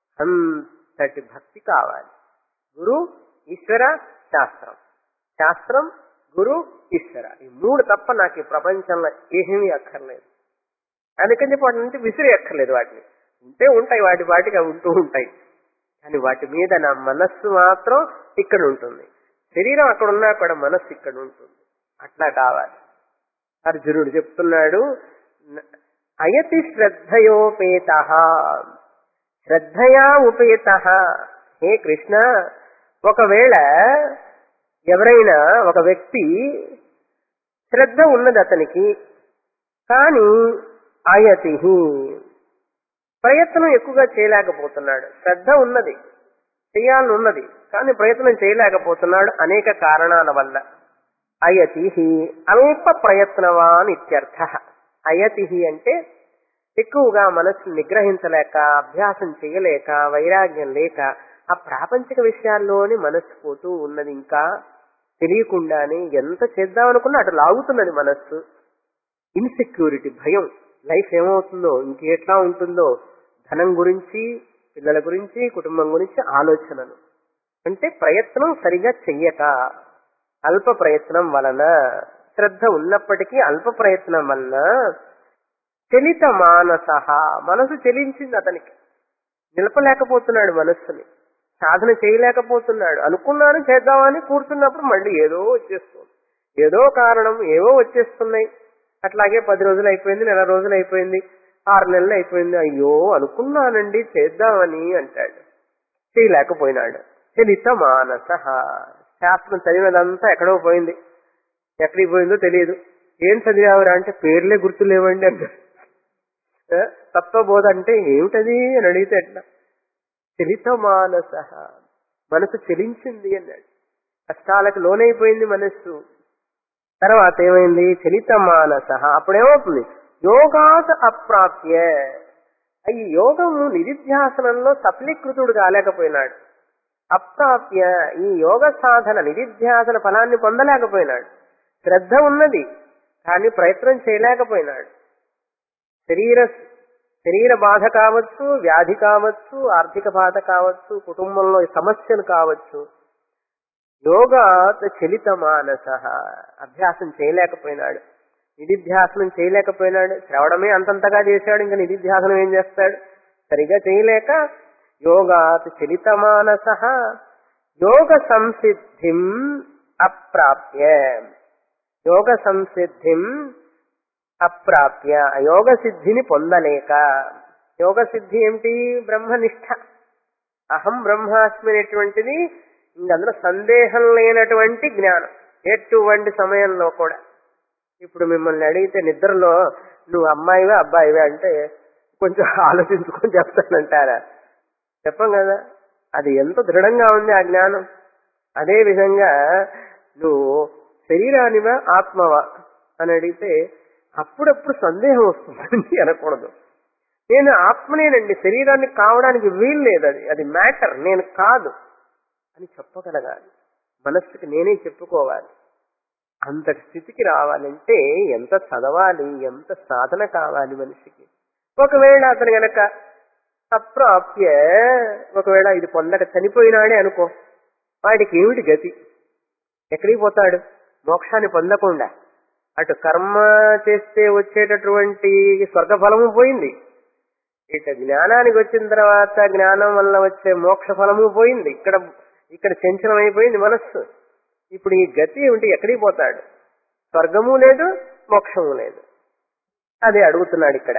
A: అంతటి భక్తి కావాలి. గురు, ఈశ్వర, శాస్త్రం. శాస్త్రం, గురు, ఈశ్వర ఈ మూడు తప్ప నాకు ఈ ప్రపంచంలో ఏమీ అక్కర్లేదు. అందుకని చెప్పి వాటి నుంచి విసిరి అక్కర్లేదు. వాటిని ఉంటే ఉంటాయి, వాటి వాటికి అవి ఉంటూ ఉంటాయి. కానీ వాటి మీద నా మనస్సు మాత్రం ఇక్కడ ఉంటుంది. శరీరం అక్కడ ఉన్నా కూడా మనస్సు ఇక్కడ ఉంటుంది. అట్లా కావాలి. అర్జునుడు చెప్తున్నాడు, అయతి శ్రద్ధయోపేత, శ్రద్ధయా ఉపేత. హే కృష్ణ, ఒకవేళ ఎవరైనా ఒక వ్యక్తి శ్రద్ధ ఉన్నది అతనికి, కానీ అయతి ప్రయత్నం ఎక్కువగా చేయలేకపోతున్నాడు. శ్రద్ధ ఉన్నది, చేయాలని ఉన్నది, కానీ ప్రయత్నం చేయలేకపోతున్నాడు అనేక కారణాల వల్ల. అయతి అల్ప ప్రయత్నవాన్ ఇత్యర్థ. అయతి అంటే ఎక్కువగా మనస్సు నిగ్రహించలేక, అభ్యాసం చేయలేక, వైరాగ్యం లేక ఆ ప్రాపంచిక విషయాల్లోనే మనస్సు పోతూ ఉన్నది. ఇంకా తెలియకుండానే ఎంత చేద్దామనుకున్నా అటు లాగుతున్నది మనస్సు. ఇన్సెక్యూరిటీ, భయం, లైఫ్ ఏమవుతుందో, ఇంకెట్లా ఉంటుందో, ధనం గురించి, పిల్లల గురించి, కుటుంబం గురించి ఆలోచనలు. అంటే ప్రయత్నం సరిగా చెయ్యక, అల్ప ప్రయత్నం వలన, శ్రద్ధ ఉన్నప్పటికీ అల్ప ప్రయత్నం వలన చలిత మానస, మనసు చలించింది అతనికి. నిలపలేకపోతున్నాడు మనస్సుని, సాధన చేయలేకపోతున్నాడు. అనుకున్నాను చేద్దామని కూర్చున్నప్పుడు మళ్ళీ ఏదో వచ్చేస్తుంది, ఏదో కారణం, ఏవో వచ్చేస్తున్నాయి. అట్లాగే 10 రోజులు అయిపోయింది, నెల రోజులు అయిపోయింది, 6 నెలలు అయిపోయింది. అయ్యో అనుకున్నానండి చేద్దామని అంటాడు, చేయలేకపోయినాడు. చలిత మానస, శాస్త్రం చదివినదంతా ఎక్కడో పోయింది, ఎక్కడికి పోయిందో తెలియదు. ఏం చదివావురా అంటే పేర్లే గుర్తులేవండి అంటాడు. తత్వబోధ అంటే ఏమిటది అని అడిగితే ఎట్లా? చలిత మానస, మనసు చలించింది అన్నాడు. కష్టాలకు లోనైపోయింది మనస్సు. తర్వాత ఏమైంది? చలిత మానస. అప్పుడేమవుతుంది? యోగాత్ అప్రాప్య, ఈ యోగము నిధిధ్యాసనంలో సఫలీకృతుడు కాలేకపోయినాడు. అప్రాప్య, ఈ యోగ సాధన నిధిధ్యాసన ఫలాన్ని పొందలేకపోయినాడు. శ్రద్ధ ఉన్నది కానీ ప్రయత్నం చేయలేకపోయినాడు. శరీర బాధ కావచ్చు, వ్యాధి కావచ్చు, ఆర్థిక బాధ కావచ్చు, కుటుంబంలో సమస్యలు కావచ్చు. యోగాత్ చలిత మానస, అభ్యాసం చేయలేకపోయినాడు, నిధిధ్యాసనం చేయలేకపోయినాడు. శ్రవణమే అంతంతగా చేశాడు, ఇంకా నిధిధ్యాసనం ఏం చేస్తాడు? సరిగా చేయలేక యోగాత్ చలిత మానస యోగ సంసిద్ధిం అప్రాప్య, యోగ సంసిద్ధిం అప్రాప్య, యోగ సిద్ధిని పొందలేక. యోగ సిద్ధి ఏమిటి? బ్రహ్మనిష్ట, అహం బ్రహ్మాస్మి అనేటువంటిది అందులో సందేహం లేనటువంటి జ్ఞానం. ఎటువంటి సమయంలో కూడా. ఇప్పుడు మిమ్మల్ని అడిగితే నిద్రలో నువ్వు అమ్మాయివే అబ్బాయివే అంటే కొంచెం ఆలోచించుకొని చెప్తానంటారా? చెప్పం కదా. అది ఎంత దృఢంగా ఉంది ఆ జ్ఞానం. అదే విధంగా నువ్వు శరీరానివా ఆత్మవా అని అడిగితే అప్పుడప్పుడు సందేహం వస్తుంది అనకూడదు. నేను ఆత్మనేనండి, శరీరాన్ని కావడానికి వీలు లేదు, అది మ్యాటర్, నేను కాదు అని చెప్పగలగాలి. మనస్సుకి నేనే చెప్పుకోవాలి. అంతటి స్థితికి రావాలంటే ఎంత చదవాలి, ఎంత సాధన కావాలి మనిషికి. ఒకవేళ అతను గనక అప్రాప్య, ఒకవేళ ఇది పొందక చనిపోయినాడే అనుకో, వాడికి ఏమిటి గతి? ఎక్కడికి పోతాడు? మోక్షాన్ని పొందకుండా అటు కర్మ చేస్తే వచ్చేటటువంటి స్వర్గఫలము పోయింది, ఇటు జ్ఞానానికి వచ్చిన తర్వాత జ్ఞానం వల్ల వచ్చే మోక్ష ఫలము పోయింది. ఇక్కడ చంచలం అయిపోయింది మనస్సు. ఇప్పుడు ఈ గతి ఏమిటి? ఎక్కడికి పోతాడు? స్వర్గము లేదు, మోక్షము లేదు. అదే అడుగుతున్నాడు ఇక్కడ.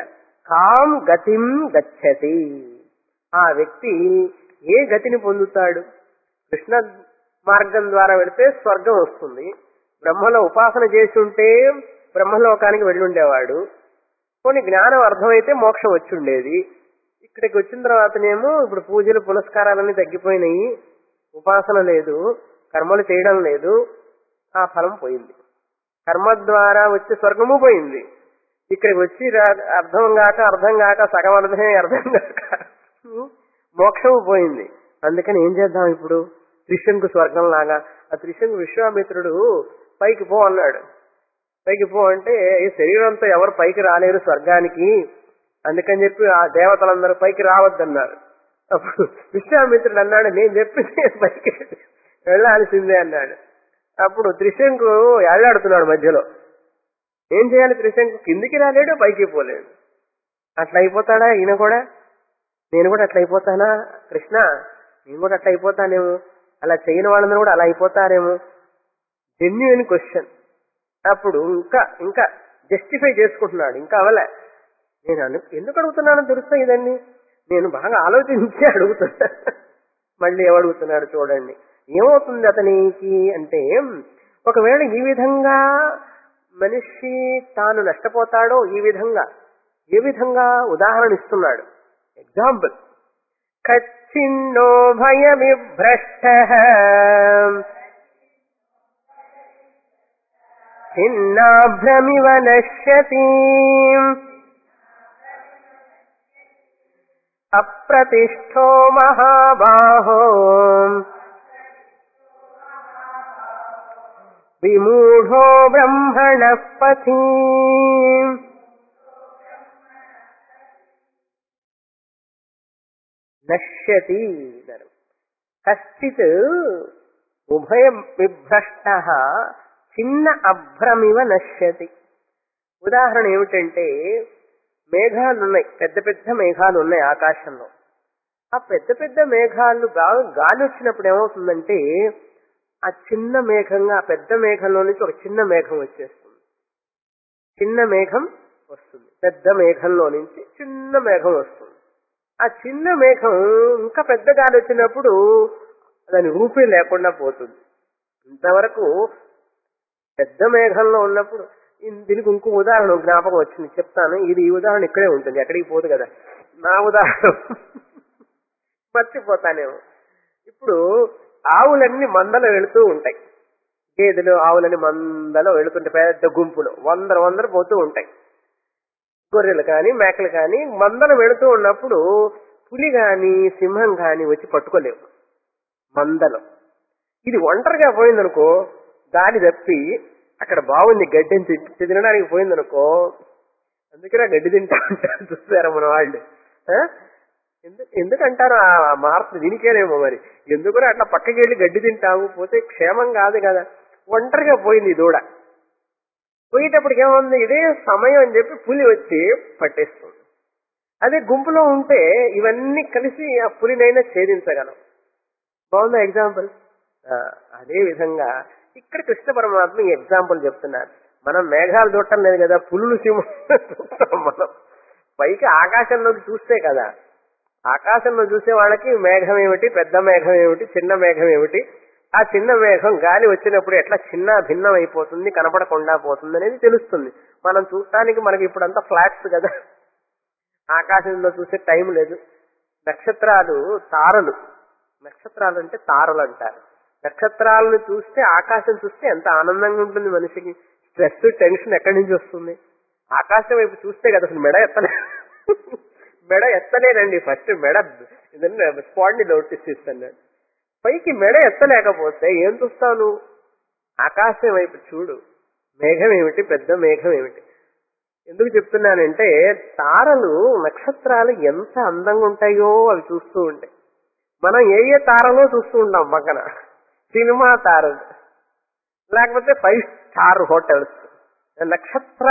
A: కాం గతిం గచ్చతి. ఆ వ్యక్తి ఏ గతిని పొందుతాడు? కృష్ణ మార్గం ద్వారా వెళితే స్వర్గం వస్తుంది. బ్రహ్మలో ఉపాసన చేసి ఉంటే బ్రహ్మలోకానికి వెళ్ళి ఉండేవాడు. కొన్ని జ్ఞానం అర్థమైతే మోక్షం వచ్చి ఉండేది. ఇక్కడికి వచ్చిన తర్వాతనేమో ఇప్పుడు పూజలు పునస్కారాలన్నీ తగ్గిపోయినాయి, ఉపాసన లేదు, కర్మలు చేయడం లేదు, ఆ ఫలం పోయింది. కర్మ ద్వారా వచ్చే స్వర్గము పోయింది. ఇక్కడికి వచ్చి అర్థం కాక సగం అర్థమే అర్థం కాక మోక్షము పోయింది. అందుకని ఏం చేద్దాం ఇప్పుడు? త్రిశంకు స్వర్గం లాగా. ఆ త్రిశంకు విశ్వామిత్రుడు పైకి పో అన్నాడు. పైకి పో అంటే ఈ శరీరంతో ఎవరు పైకి రాలేరు స్వర్గానికి, అందుకని చెప్పి ఆ దేవతలందరూ పైకి రావద్దన్నారు. అప్పుడు విశ్వామిత్రుడు అన్నాడు, నేను చెప్పింది పైకి వెళ్ళాల్సిందే అన్నాడు. అప్పుడు త్రిశంకు ఎళ్లాడుతున్నాడు మధ్యలో. ఏం చేయాలి? త్రిశంకు కిందికి రాలేడు, పైకి పోలేడు. అట్లా అయిపోతాడా ఈయన కూడా? నేను కూడా అట్లా అయిపోతానా కృష్ణ? నేను కూడా అట్లా అయిపోతానేమో, అలా చేయని వాళ్ళందరూ కూడా అలా అయిపోతారేమో. Genuine question. అప్పుడు ఇంకా జస్టిఫై చేసుకుంటున్నాడు. ఇంకా అవలే. నేను ఎందుకు అడుగుతున్నానో తెలుస్తా ఇదన్నీ, నేను బాగా ఆలోచించి అడుగుతున్నా. మళ్ళీ ఏమడుగుతున్నాడు చూడండి. ఏమవుతుంది అతనికి అంటే, ఒకవేళ ఈ విధంగా మనిషి తాను నష్టపోతాడో ఏ విధంగా ఉదాహరణ ఇస్తున్నాడు. ఎగ్జాంపుల్, కచ్చిన్నో భయమిభ్రష్ట చిన్నాభ్రమివ నశ్యతి అప్రతిష్ఠో మహాబాహో విమూఢో బ్రహ్మణః పథి. నశ్యతి కశ్చిత్ ఉభయ విభ్రష్ట చిన్న అభ్రమివ నశ్యతి. ఉదాహరణ ఏమిటంటే, మేఘాలున్నాయి, పెద్ద పెద్ద మేఘాలు ఉన్నాయి ఆకాశంలో. ఆ పెద్ద పెద్ద మేఘాలు బాగా గాలి వచ్చినప్పుడు ఏమవుతుందంటే, ఆ చిన్న మేఘంగా ఆ పెద్ద మేఘంలో నుంచి ఒక చిన్న మేఘం వచ్చేస్తుంది. చిన్న మేఘం వస్తుంది, పెద్ద మేఘంలో నుంచి చిన్న మేఘం వస్తుంది. ఆ చిన్న మేఘం ఇంకా పెద్ద గాలి వచ్చినప్పుడు దాని ఊపి లేకుండా పోతుంది. ఇంతవరకు పెద్ద మేఘంలో ఉన్నప్పుడు, దీనికి ఇంకో ఉదాహరణ జ్ఞాపకం వచ్చింది, చెప్తాను. ఈ ఉదాహరణ ఇక్కడే ఉంటుంది, ఎక్కడికి పోదు కదా. నా ఉదాహరణ మర్చిపోతానేమో. ఇప్పుడు ఆవులన్నీ మందలో వెళుతూ ఉంటాయి. గేదెలు ఆవులని మందలో వెళుతుంటాయి, పెద్ద గుంపులు వందరు పోతూ ఉంటాయి. గొర్రెలు కానీ మేకలు కానీ మందలు వెళుతూ ఉన్నప్పుడు పులి గాని సింహం గాని వచ్చి పట్టుకోలేవు మందలో. ఇది ఒంటరిగా పోయిందనుకో, గాలి తప్పి అక్కడ బాగుంది గడ్డిని తినడానికి పోయిందనుకో, అందుకనే గడ్డి తింటా ఉంటారు, చూస్తారా మన వాళ్ళు. ఎందుకంటారు ఆ మార్పు దీనికేనేమో మరి. ఎందుకని అట్లా పక్కకి వెళ్ళి గడ్డి తింటాము, పోతే క్షేమం కాదు కదా. ఒంటరిగా పోయింది దూడ. పోయేటప్పటికి ఏముంది, ఇదే సమయం అని చెప్పి పులి వచ్చి పట్టేస్తుంది. అదే గుంపులో ఉంటే ఇవన్నీ కలిసి ఆ పులినైనా ఛేదించగలం. బాగుందా ఎగ్జాంపుల్? అదే విధంగా ఇక్కడ కృష్ణ పరమాత్మ ఈ ఎగ్జాంపుల్ చెప్తున్నారు. మనం మేఘాలు చూడటం లేదు కదా, పులులు సింహం చూస్తాం మనం. పైకి ఆకాశంలోకి చూస్తే కదా, ఆకాశంలో చూసే వాళ్ళకి మేఘం ఏమిటి, పెద్ద మేఘం ఏమిటి, చిన్న మేఘం ఏమిటి, ఆ చిన్న మేఘం గాలి వచ్చినప్పుడు ఎట్లా చిన్న భిన్నం అయిపోతుంది, కనపడకుండా పోతుంది అనేది తెలుస్తుంది. మనం చూడటానికి మనకి ఇప్పుడంతా ఫ్లాట్స్ కదా, ఆకాశంలో చూసే టైం లేదు. నక్షత్రాలు తారలు, నక్షత్రాలు అంటే తారలు అంటారు. నక్షత్రాలను చూస్తే, ఆకాశం చూస్తే ఎంత ఆనందంగా ఉంటుంది మనిషికి. స్ట్రెస్ టెన్షన్ ఎక్కడి నుంచి వస్తుంది? ఆకాశం వైపు చూస్తే కదా. అసలు మెడ ఎత్తలేనండి, ఫస్ట్ మెడ స్పాండిలోసిస్ అన్నాడు. పైకి మెడ ఎత్తలేకపోతే ఏం చూస్తావు? ఆకాశం వైపు చూడు. మేఘం ఏమిటి, పెద్ద మేఘం ఏమిటి. ఎందుకు చెప్తున్నానంటే, తారలు నక్షత్రాలు ఎంత అందంగా ఉంటాయో అవి చూస్తూ ఉంటాయి. మనం ఏ తారలో చూస్తూ ఉంటాం పక్కన, సినిమా తారలు, లేకపోతే 5 స్టార్ హోటల్స్, నక్షత్ర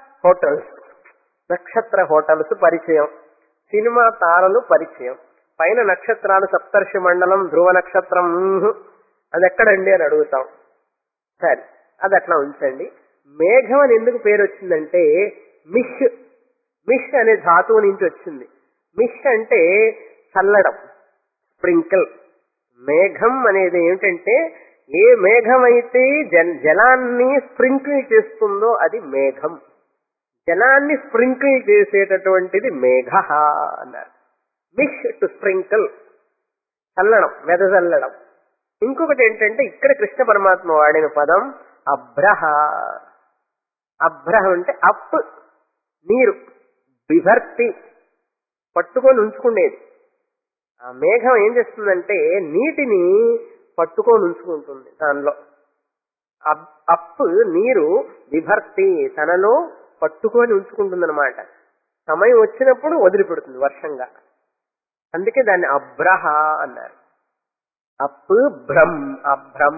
A: హోటల్స్ పరిచయం, సినిమా తారలు పరిచయం, పైన నక్షత్రాలు సప్తర్షి మండలం, ధ్రువ నక్షత్రం, అది ఎక్కడండి అని అడుగుతాం. సరే, అది అట్లా ఉంచండి. మేఘం అని ఎందుకు పేరు వచ్చిందంటే, మిష్ అనే ధాతువు నుంచి వచ్చింది. మిష్ అంటే చల్లడం, స్ప్రింకిల్. మేఘం అనేది ఏమిటంటే ఏ మేఘం అయితే జలాన్ని స్ప్రింకిల్ చేస్తుందో అది మేఘం. జలాన్ని స్ప్రింకిల్ చేసేటటువంటిది మేఘ అన్నారు. మిష్ టు స్ప్రింకిల్, చల్లడం, వెదజల్లడం. ఇంకొకటి ఏంటంటే ఇక్కడ కృష్ణ పరమాత్మ వాడిన పదం అభ్రహ. అభ్రహ అంటే అప్, నీరు, బిభర్తి, పట్టుకొని ఉంచుకునేది. ఆ మేఘం ఏం చేస్తుందంటే నీటిని పట్టుకొని ఉంచుకుంటుంది దానిలో. అప్ నీరు, బిభర్తి తనలో పట్టుకొని ఉంచుకుంటుంది అనమాట. సమయం వచ్చినప్పుడు వదిలిపెడుతుంది వర్షంగా. అందుకే దాన్ని అభ్రహ అన్నారు. అప్ భ్రమ్, అభ్రం.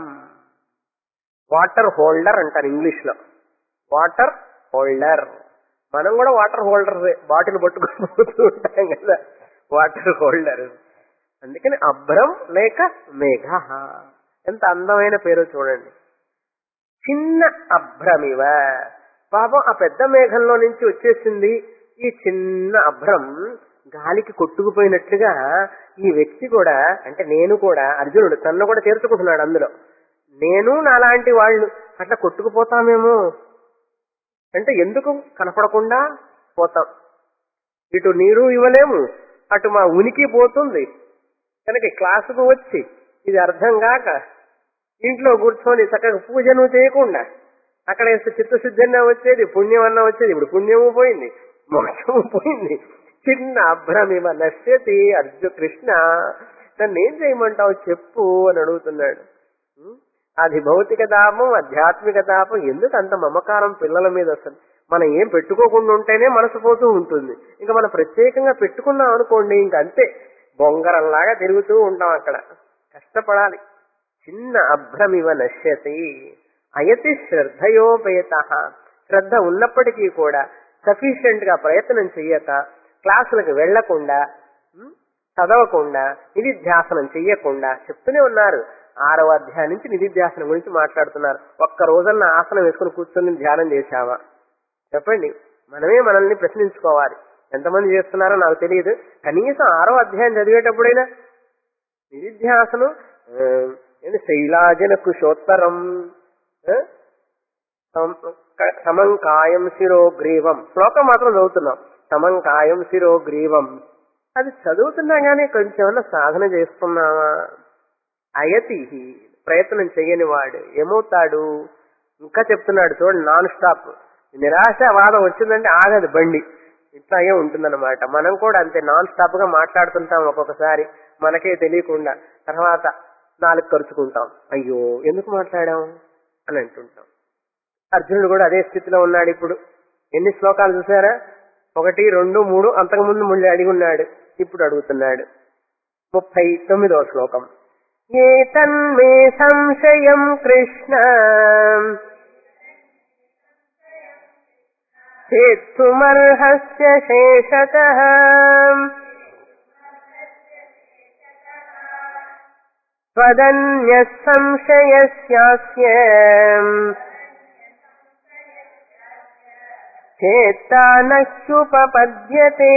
A: వాటర్ హోల్డర్ అంటారు ఇంగ్లీష్ లో. Water holder. మనం కూడా వాటర్ హోల్డర్, బాటిల్ పట్టుకొని పోతూ ఉంటాం కదా, వాటర్ హోల్డర్. అందుకని అభ్రం లేక మేఘ. ఎంత అందమైన పేరు చూడండి. చిన్న అభ్రమివ. పాపం ఆ పెద్ద మేఘంలో నుంచి వచ్చేసింది ఈ చిన్న అభ్రం గాలికి కొట్టుకుపోయినట్లుగా ఈ వ్యక్తి కూడా, అంటే నేను కూడా, అర్జునుడు తనను కూడా చేర్చుకుంటున్నాడు అందులో. నేను నాలాంటి వాళ్ళు అట్లా కొట్టుకుపోతామేమో అంటే ఎందుకు కనపడకుండా పోతాం. ఇటు నీరు ఇవ్వలేము, అటు మా ఉనికి పోతుంది. కనుక క్లాసుకు వచ్చి ఇది అర్థం కాక ఇంట్లో కూర్చొని చక్కగా పూజను చేయకుండా అక్కడ వేస్తే చిత్తశుద్ధి వచ్చేది, పుణ్యం అన్న వచ్చేది. ఇప్పుడు పుణ్యము పోయింది, మోక్షము పోయింది. చిన్న అభ్రమివ నశ్యతి. కృష్ణ నన్ను ఏం చేయమంటావు చెప్పు అని అడుగుతున్నాడు. అది భౌతిక తాపం, ఆధ్యాత్మిక తాపం. ఎందుకు అంత మమకారం పిల్లల మీద? అసలు మనం ఏం పెట్టుకోకుండా ఉంటేనే మనసు పోతూ ఉంటుంది. ఇంకా మనం ప్రత్యేకంగా పెట్టుకున్నాం అనుకోండి, ఇంక అంతే, బొంగరంలాగా తిరుగుతూ ఉంటాం అక్కడ. కష్టపడాలి. చిన్న అభ్రమివ నశ్యతి. అయతి శ్రద్ధయోపేత. శ్రద్ధ ఉన్నప్పటికీ కూడా సఫిషియెంట్ గా ప్రయత్నం చెయ్యక, క్లాసులకు వెళ్లకుండా, చదవకుండా, నిధిధ్యాసనం చెయ్యకుండా చెప్తూనే ఉన్నారు. 6వ అధ్యాయం నుంచి నిధిధ్యాసనం గురించి మాట్లాడుతున్నారు. ఒక్క రోజన్నా ఆసనం వేసుకుని కూర్చొని ధ్యానం చేశావా చెప్పండి? మనమే మనల్ని ప్రశ్నించుకోవాలి. ఎంతమంది చేస్తున్నారో నాకు తెలియదు. కనీసం 6వ అధ్యాయం చదివేటప్పుడైనా నిధిధ్యాసనం, శైలాజన కుశోత్తరం, సమంకాయం శిరోగ్రీవం, శ్లోకం మాత్రం చదువుతున్నాం. సమంకాయం శిరోగ్రీవం అది చదువుతున్నా గానీ కొంచెమన్నా సాధన చేస్తున్నావా? అయతి, ప్రయత్నం చెయ్యని వాడు ఏమవుతాడు? ఇంకా చెప్తున్నాడు చూడండి, నాన్ స్టాప్. నిరాశవాదం వచ్చిందంటే ఆగదు బండి, ఇట్లాగే ఉంటుందన్నమాట. మనం కూడా అంతే, నాన్ స్టాప్ గా మాట్లాడుతుంటాం ఒక్కొక్కసారి మనకే తెలియకుండా. తర్వాత 4 ఖర్చుకుంటాం, అయ్యో ఎందుకు మాట్లాడాం అని అంటుంటాం. అర్జునుడు కూడా అదే స్థితిలో ఉన్నాడు ఇప్పుడు. ఎన్ని శ్లోకాలు చూసారా? 1, 2, 3 అంతకుముందు మళ్ళీ అడిగి ఉన్నాడు, ఇప్పుడు అడుగుతున్నాడు. 39వ శ్లోకం. ఏతన్మే సంశయం కృష్ణ చేత్తుమర్హస్య శేషతః త్వదన్యః సంశయస్యాస్య చేత్తా నహ్యుపపద్యతే.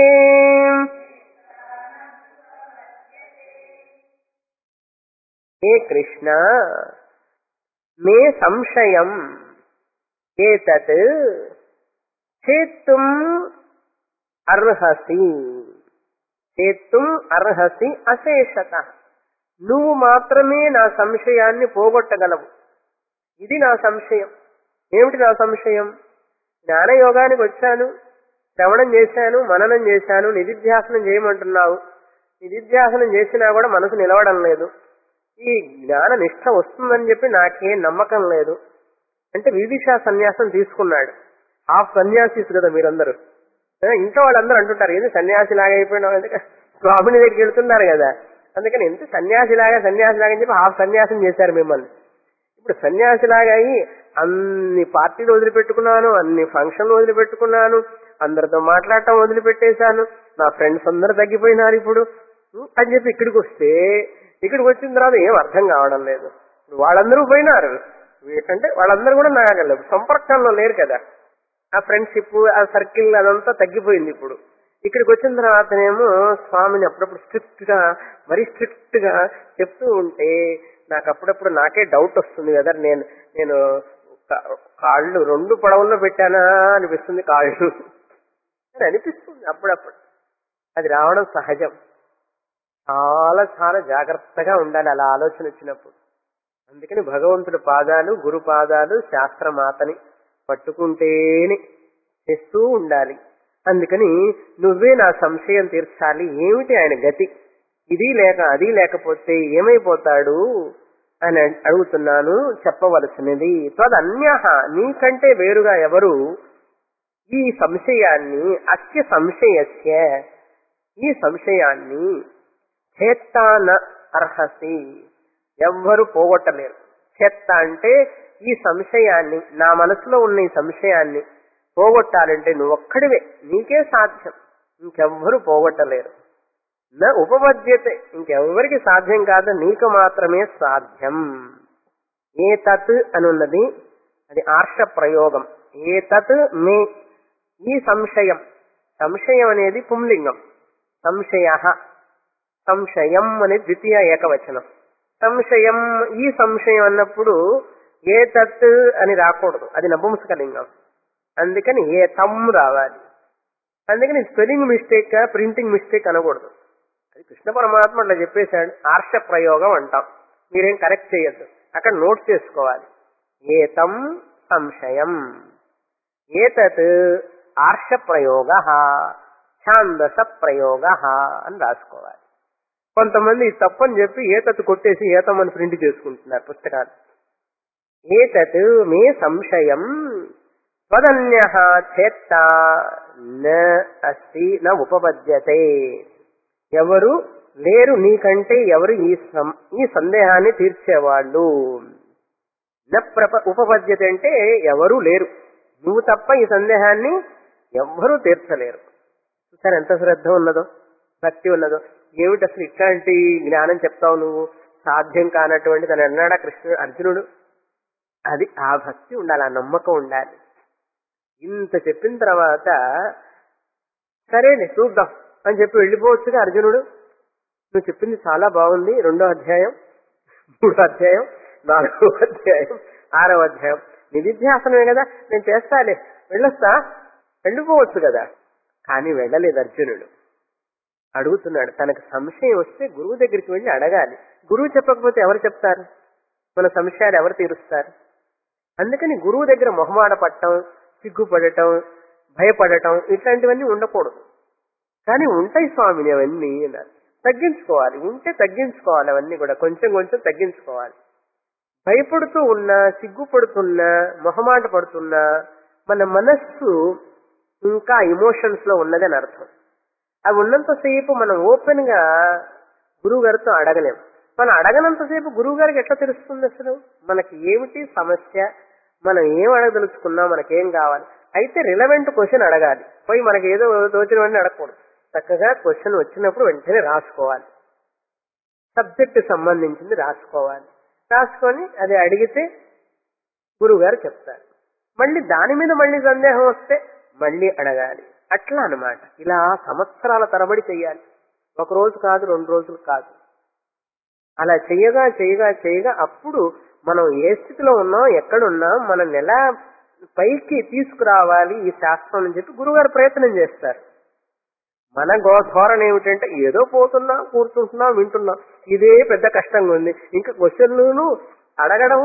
A: హే కృష్ణ, మే సంశయం ఏతత్ చేత్తుం అర్హసి. చేత్తుం అర్హసి అశేషతః. నువ్వు మాత్రమే నా సంశయాన్ని పోగొట్టగలవు. ఇది నా సంశయం. ఏమిటి నా సంశయం? జ్ఞానయోగానికి వచ్చాను, శ్రవణం చేశాను, మననం చేశాను, నిధిధ్యాసనం చేయమంటున్నావు. నిధిధ్యాసనం చేసినా కూడా మనసు నిలవడం లేదు. ఈ జ్ఞాన నిష్ఠ వస్తుందని చెప్పి నాకేం నమ్మకం లేదు. అంటే విదిషా సన్యాసం తీసుకున్నాడు. హాఫ్ సన్యాసిస్ కదా మీరందరూ. ఇంట్లో వాళ్ళందరూ అంటుంటారు, ఏంది సన్యాసిలాగా అయిపోయినావు, ఎందుకంటే స్వామిని దగ్గరికి వెళ్తున్నారు కదా, అందుకని ఎంత సన్యాసిలాగా అని చెప్పి హాఫ్ సన్యాసం చేశారు మిమ్మల్ని. ఇప్పుడు సన్యాసిలాగా అయ్యి అన్ని పార్టీలు వదిలిపెట్టుకున్నాను, అన్ని ఫంక్షన్లు వదిలిపెట్టుకున్నాను, అందరితో మాట్లాడటం వదిలిపెట్టేశాను, నా ఫ్రెండ్స్ అందరూ తగ్గిపోయినారు ఇప్పుడు అని చెప్పి ఇక్కడికి వచ్చిన తర్వాత ఏం అర్థం కావడం లేదు. వాళ్ళందరూ పోయినారు, అంటే వాళ్ళందరూ కూడా నాకు సంపర్కంలో లేరు కదా. ఆ ఫ్రెండ్షిప్ ఆ సర్కిల్ అదంతా తగ్గిపోయింది. ఇప్పుడు ఇక్కడికి వచ్చిన తర్వాతనేమో స్వామిని అప్పుడప్పుడు మరీ స్ట్రిక్ట్ గా చెప్తూ ఉంటే నాకు అప్పుడప్పుడు నాకే డౌట్ వస్తుంది కదా, నేను కాళ్ళు 2 పడవల్లో పెట్టానా అనిపిస్తుంది, కాళ్ళు అని అనిపిస్తుంది అప్పుడప్పుడు. అది రావడం సహజం. చాలా చాలా జాగ్రత్తగా ఉండాలి అలా ఆలోచన వచ్చినప్పుడు. అందుకని భగవంతుడి పాదాలు, గురు పాదాలు, శాస్త్రమాతని పట్టుకుంటేనే చేస్తూ ఉండాలి. అందుకని నువ్వే నా సంశయం తీర్చాలి, ఏమిటి ఆయన గతి, ఇది లేక అది లేకపోతే ఏమైపోతాడు అని అడుగుతున్నాను, చెప్పవలసినది. త్వదన్యః నీకంటే వేరుగా ఎవరు ఈ సంశయాన్ని, అస్య సంశయస్య ఈ సంశయాన్ని చేత్తాన అర్హసి ఎవ్వరు పోగొట్టలేరు. చేత్త అంటే ఈ సంశయాన్ని, నా మనసులో ఉన్న ఈ సంశయాన్ని పోగొట్టాలంటే నువ్వొక్కడివే, నీకే సాధ్యం, ఇంకెవ్వరు పోగొట్టలేరు. నా ఉపపద్యతే, ఇంకెవ్వరికి సాధ్యం కాదు, నీకు మాత్రమే సాధ్యం. ఏతత్ అని ఉన్నది, అది ఆర్ష ప్రయోగం. ఏతత్ మే, ఈ సంశయం, సంశయం అనేది పుంలింగం, సంశయ, సంశయం అనేది ద్వితీయ ఏకవచనం. సంశయం, ఈ సంశయం అన్నప్పుడు ఏతత్ అని రాకూడదు, అది నపుంసకలింగం. అందుకని ఏతం రావాలి. అందుకని స్పెల్లింగ్ మిస్టేక్, ప్రింటింగ్ మిస్టేక్ అనకూడదు. అది కృష్ణ పరమాత్మ అట్లా చెప్పేశాడు, ఆర్ష ప్రయోగం అంటాం. మీరేం కరెక్ట్ చేయొద్దు, అక్కడ నోట్ చేసుకోవాలి. ఏతం సంశయం, ఏతత్ ఆర్ష ప్రయోగ, ఛాందస ప్రయోగ అని రాసుకోవాలి. కొంతమంది తప్పని చెప్పి ఏతత్ కొట్టేసి ఏతం అని ప్రింట్ చేసుకుంటున్నారు పుస్తకాలు. ఏతత్ మే సంశయం త్వదన్యః చేత్త న అస్తి న ఉపపద్యతే, ఎవరు లేరు నీకంటే ఎవరు ఈ సందేహాన్ని తీర్చేవాళ్ళు. ఉపపద్యత అంటే ఎవరు లేరు, నువ్వు తప్ప ఈ సందేహాన్ని ఎవ్వరూ తీర్చలేరు. చూసారు ఎంత శ్రద్ధ ఉన్నదో, భక్తి ఉన్నదో. ఏమిటి అసలు ఇట్లాంటి జ్ఞానం చెప్తావు నువ్వు, సాధ్యం కానటువంటి తను అన్నాడా అర్జునుడు. అది ఆ భక్తి ఉండాలి, ఆ నమ్మకం ఉండాలి. ఇంత చెప్పిన తర్వాత సరేనే చూద్దాం అని చెప్పి వెళ్ళిపోవచ్చుగా అర్జునుడు. నువ్వు చెప్పింది చాలా బాగుంది, 2వ అధ్యాయం, 3వ అధ్యాయం, 4వ అధ్యాయం, 6వ అధ్యాయం నిధిధ్యాసనమే కదా, నేను చేస్తాలే, వెళ్ళొస్తా, వెళ్ళిపోవచ్చు కదా. కానీ వెళ్ళలేదు అర్జునుడు. అడుగుతున్నాడు. తనకు సంశయం వస్తే గురువు దగ్గరికి వెళ్ళి అడగాలి. గురువు చెప్పకపోతే ఎవరు చెప్తారు, మన సంశయాలు ఎవరు తీరుస్తారు? అందుకని గురువు దగ్గర మొహమాట పడటం, సిగ్గుపడటం, భయపడటం ఇట్లాంటివన్నీ ఉండకూడదు. కానీ ఉంటాయి స్వామిని అవన్నీ తగ్గించుకోవాలి, ఉంటే తగ్గించుకోవాలి, అవన్నీ కూడా కొంచెం కొంచెం తగ్గించుకోవాలి. భయపడుతూ ఉన్నా, సిగ్గుపడుతున్నా, మొహమాట పడుతున్నా మన మనస్సు ఇంకా ఇమోషన్స్ లో ఉన్నదని అర్థం. అవి ఉన్నంతసేపు మనం ఓపెన్ గా గురువు గారితో అడగలేం. మనం అడగనంతసేపు గురువు గారికి ఎట్లా తెలుస్తుంది అసలు మనకి ఏమిటి సమస్య, మనం ఏం అడగదలుచుకున్నా, మనకేం కావాలి. అయితే రిలవెంట్ క్వశ్చన్ అడగాలి. పోయి మనకి ఏదో తోచినవన్నీ అడగకూడదు. చక్కగా క్వశ్చన్ వచ్చినప్పుడు వెంటనే రాసుకోవాలి, సబ్జెక్ట్ సంబంధించింది రాసుకోవాలి. రాసుకొని అది అడిగితే గురువు గారు చెప్తారు. మళ్ళీ దాని మీద మళ్ళీ సందేహం వస్తే మళ్ళీ అడగాలి. అట్లా అన్నమాట. ఇలా సంవత్సరాల తరబడి చెయ్యాలి. 1 రోజు కాదు, 2 రోజులు కాదు. అలా చేయగా చేయగా చేయగా అప్పుడు మనం ఏ స్థితిలో ఉన్నాం, ఎక్కడున్నాం, మనల్ని ఎలా పైకి తీసుకురావాలి ఈ శాస్త్రం అని చెప్పి గురువుగారు ప్రయత్నం చేస్తారు. మన ధోరణి ఏమిటంటే ఏదో పోతున్నా, కూర్చుంటున్నాం, వింటున్నాం, ఇదే పెద్ద కష్టంగా ఉంది. ఇంకా క్వశ్చన్లు అడగడము,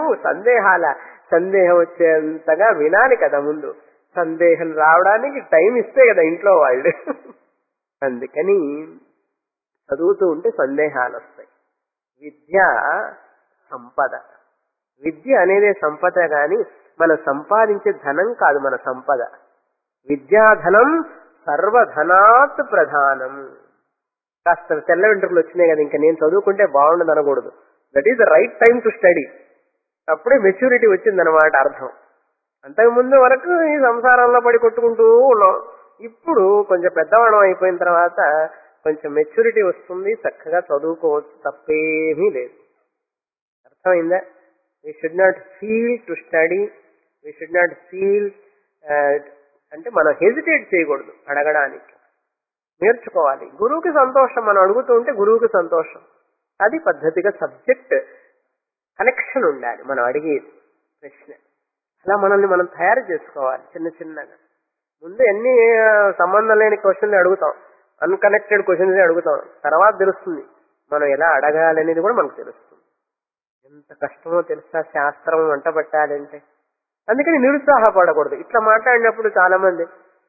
A: సందేహం వచ్చేంతగా వినాలి కదా. ముందు సందేహం రావడానికి టైం ఇస్తే కదా ఇంట్లో వాళ్ళు. అందుకని చదువుతూ ఉంటే సందేహాలు వస్తాయి. విద్య సంపద, విద్య అనేదే సంపద గాని మనం సంపాదించే ధనం కాదు మన సంపద. విద్యాధనం సర్వధనాత్ ప్రధానం. కాస్త తెల్ల వెంట్రుకలు వచ్చినాయి కదా, ఇంకా నేను చదువుకుంటే బాగుండదు అనకూడదు. That is the right time to study. అప్పుడే మెచ్యూరిటీ వచ్చిందనమాట అర్థం. అంతకుముందు వరకు ఈ సంసారంలో పడి కొట్టుకుంటూ ఉన్నాం. ఇప్పుడు కొంచెం పెద్దవాళ్ళం అయిపోయిన తర్వాత కొంచెం మెచ్యూరిటీ వస్తుంది, చక్కగా చదువుకోవచ్చు, తప్పేమీ లేదు. అర్థమైందా? We should not feel to study, we should not feel అంటే మనం హెజిటేట్ చేయకూడదు అడగడానికి, నేర్చుకోవాలి. గురువుకి సంతోషం, మనం అడుగుతూ ఉంటే గురువుకి సంతోషం. అది పద్ధతిగా సబ్జెక్ట్ కనెక్షన్ ఉండాలి మనం అడిగేది ప్రశ్న. అలా మనల్ని మనం తయారు చేసుకోవాలి చిన్న చిన్నగా. ముందు ఎన్ని సంబంధం లేని క్వశ్చన్లు అడుగుతాం, అన్కనెక్టెడ్ క్వశ్చన్స్ అడుగుతాం. తర్వాత తెలుస్తుంది మనం ఎలా అడగాలి అనేది కూడా మనకు తెలుస్తుంది. ఎంత కష్టమో తెలుసా శాస్త్రం వంట పట్టాలంటే. అందుకని నిరుత్సాహపడకూడదు. ఇట్లా మాట్లాడినప్పుడు చాలా మంది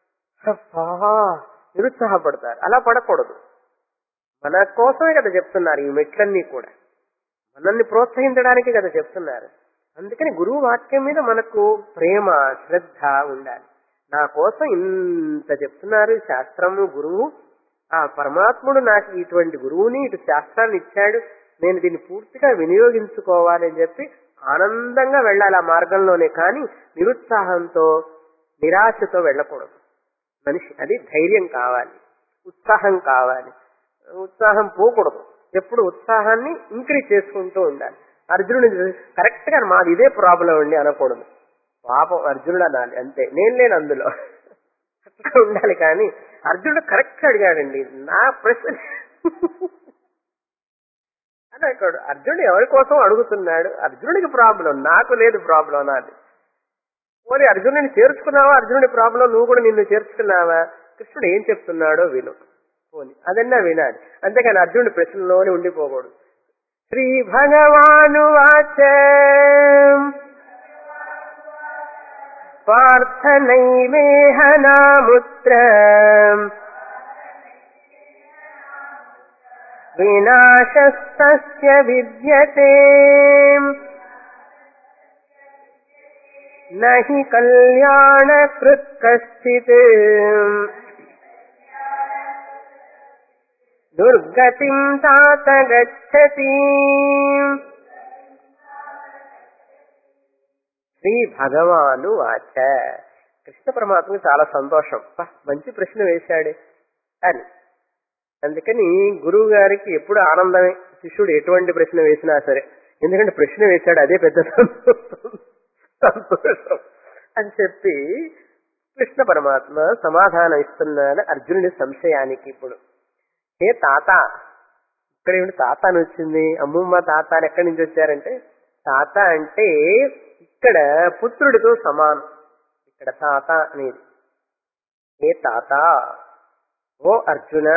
A: నిరుత్సాహపడతారు. అలా పడకూడదు. మన కోసమే కదా చెప్తున్నారు ఈ మెట్లన్నీ కూడా, మనల్ని ప్రోత్సహించడానికి కదా చెప్తున్నారు. అందుకని గురువు వాక్యం మీద మనకు ప్రేమ శ్రద్ధ ఉండాలి. నా కోసం ఇంత చెప్తున్నారు శాస్త్రము గురువు, ఆ పరమాత్ముడు నాకు ఇటువంటి గురువుని ఇటు శాస్త్రాన్ని ఇచ్చాడు, నేను దీన్ని పూర్తిగా వినియోగించుకోవాలని చెప్పి ఆనందంగా వెళ్ళాలి ఆ మార్గంలోనే. కానీ నిరుత్సాహంతో నిరాశతో వెళ్ళకూడదు మనిషి. అది ధైర్యం కావాలి, ఉత్సాహం కావాలి. ఉత్సాహం పోకూడదు, ఎప్పుడు ఉత్సాహాన్ని ఇంక్రీజ్ చేసుకుంటూ ఉండాలి. అర్జునుడు కరెక్ట్ గా మాది ఇదే ప్రాబ్లం అండి అనకూడదు. పాపం అర్జునుడు అనాలి అంతే, నేను లేను అందులో అట్లా ఉండాలి. కానీ అర్జునుడు కరెక్ట్ అడిగాడండి నా ప్రశ్న అనకూడదు. అర్జునుడు ఎవరి కోసం అడుగుతున్నాడు, అర్జునుడికి ప్రాబ్లం, నాకు లేదు ప్రాబ్లం అనాలి. పోనీ అర్జునుడిని చేర్చుకున్నావా, అర్జునుడి ప్రాబ్లం నువ్వు కూడా నిన్ను చేర్చుకున్నావా, కృష్ణుడు ఏం చెప్తున్నాడో విను, పోనీ అదన్నా వినాలి. అంతేకాని అర్జునుడి ప్రశ్నలోనే ఉండిపోకూడదు. శ్రీ భగవాను వాచ పార్థ నైవేహ నాముత్ర వినాశస్తస్య విద్యతే నహి కళ్యాణకృత్ కశ్చిత్ దుర్గతిం తాత గచ్చతి. శ్రీ భగవాను వాచ. కృష్ణ పరమాత్మకి చాలా సంతోషం, మంచి ప్రశ్న వేశాడే అని. అందుకని గురువు గారికి ఎప్పుడు ఆనందమే, శిష్యుడు ఎటువంటి ప్రశ్న వేసినా సరే. ఎందుకంటే ప్రశ్న వేశాడు, అదే పెద్ద సంతోషం అని చెప్పి కృష్ణ పరమాత్మ సమాధానం ఇస్తున్నాడు అర్జునుడి సంశయానికి. ఇప్పుడు ఏ తాత, ఇక్కడ ఏమిటి తాత అని వచ్చింది, అమ్మమ్మ తాత అని ఎక్కడి నుంచి వచ్చారంటే, తాత అంటే ఇక్కడ పుత్రుడితో సమానం. ఇక్కడ తాత అనేది ఏ తాత, ఓ అర్జున,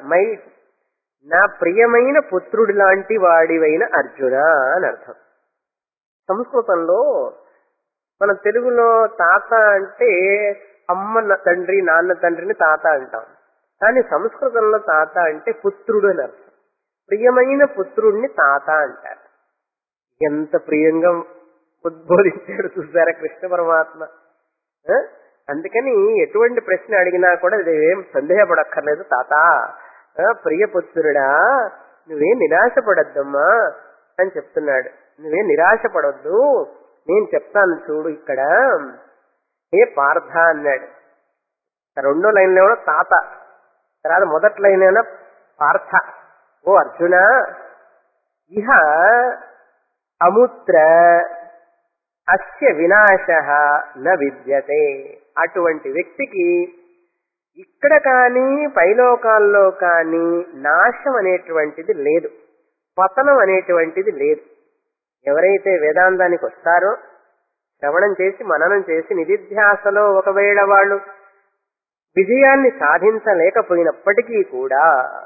A: నా ప్రియమైన పుత్రుడి లాంటి వాడివైన అర్జున అని అర్థం. సంస్కృతంలో మన తెలుగులో తాత అంటే అమ్మ తండ్రి నాన్న తండ్రిని తాత అంటాం. కానీ సంస్కృతంలో తాత అంటే పుత్రుడు అని అర్థం. ప్రియమైన పుత్రుడిని తాత అంటారు. ఎంత ప్రియంగా ఉద్బోధించాడు చూసారా కృష్ణ పరమాత్మ. అందుకని ఎటువంటి ప్రశ్న అడిగినా కూడా ఇదేం సందేహపడక్కర్లేదు. తాత, ప్రియపుత్రుడా, నువ్వేం నిరాశపడద్దమ్మా అని చెప్తున్నాడు. నువ్వేం నిరాశపడొద్దు, నేను చెప్తాను చూడు. ఇక్కడ ఏ పార్థ అన్నాడు. రెండో లైన్లో తాత, తర్వాత మొదటి లైన్ అయినా పార్థ. ఓ అర్జున, ఇహ అముత్ర అస్య వినాశ న విద్యతే. అటువంటి వ్యక్తికి ఇక్కడ కానీ పైలోకాల్లో కానీ నాశం అనేటువంటిది లేదు, పతనం అనేటువంటిది లేదు. ఎవరైతే వేదాంతానికి వస్తారో, శ్రవణం చేసి మననం చేసి నిధిధ్యాసలో ఒకవేళ వాళ్ళు విజయాన్ని సాధించలేకపోయినప్పటికీ కూడా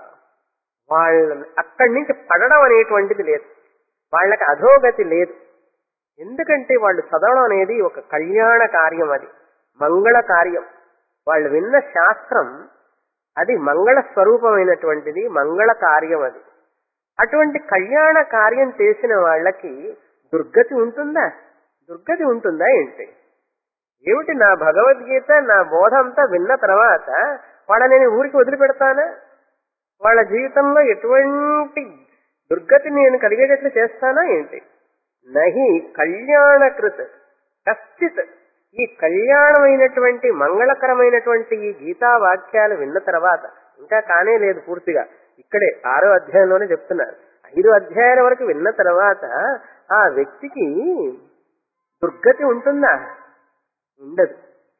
A: వాళ్ళని అక్కడి నుంచి పడడం అనేటువంటిది లేదు, వాళ్ళకి అధోగతి లేదు. ఎందుకంటే వాళ్ళు చదవడం అనేది ఒక కళ్యాణ కార్యం, అది మంగళ కార్యం. వాళ్ళు విన్న శాస్త్రం అది మంగళ స్వరూపమైనటువంటిది, మంగళ కార్యం అది. అటువంటి కళ్యాణ కార్యం చేసిన వాళ్ళకి దుర్గతి ఉంటుందా? దుర్గతి ఉంటుందా ఏంటి? ఏమిటి, నా భగవద్గీత నా బోధంతా విన్న తర్వాత వాళ్ళని నేను ఊరికి వదిలిపెడతానా? వాళ్ళ జీవితంలో ఎటువంటి దుర్గతి నేను కలిగేటట్లు చేస్తానా ఏంటి? నహి కళ్యాణకృత్ కశ్చిత్. ఈ కళ్యాణమైనటువంటి మంగళకరమైనటువంటి ఈ గీతా వాక్యాలు విన్న తర్వాత, ఇంకా కానే లేదు పూర్తిగా, ఇక్కడే 6వ అధ్యాయంలోనే చెప్తున్నారు. 5 అధ్యాయాల వరకు విన్న తర్వాత ఆ వ్యక్తికి దుర్గతి ఉంటుందా? ఉండదు.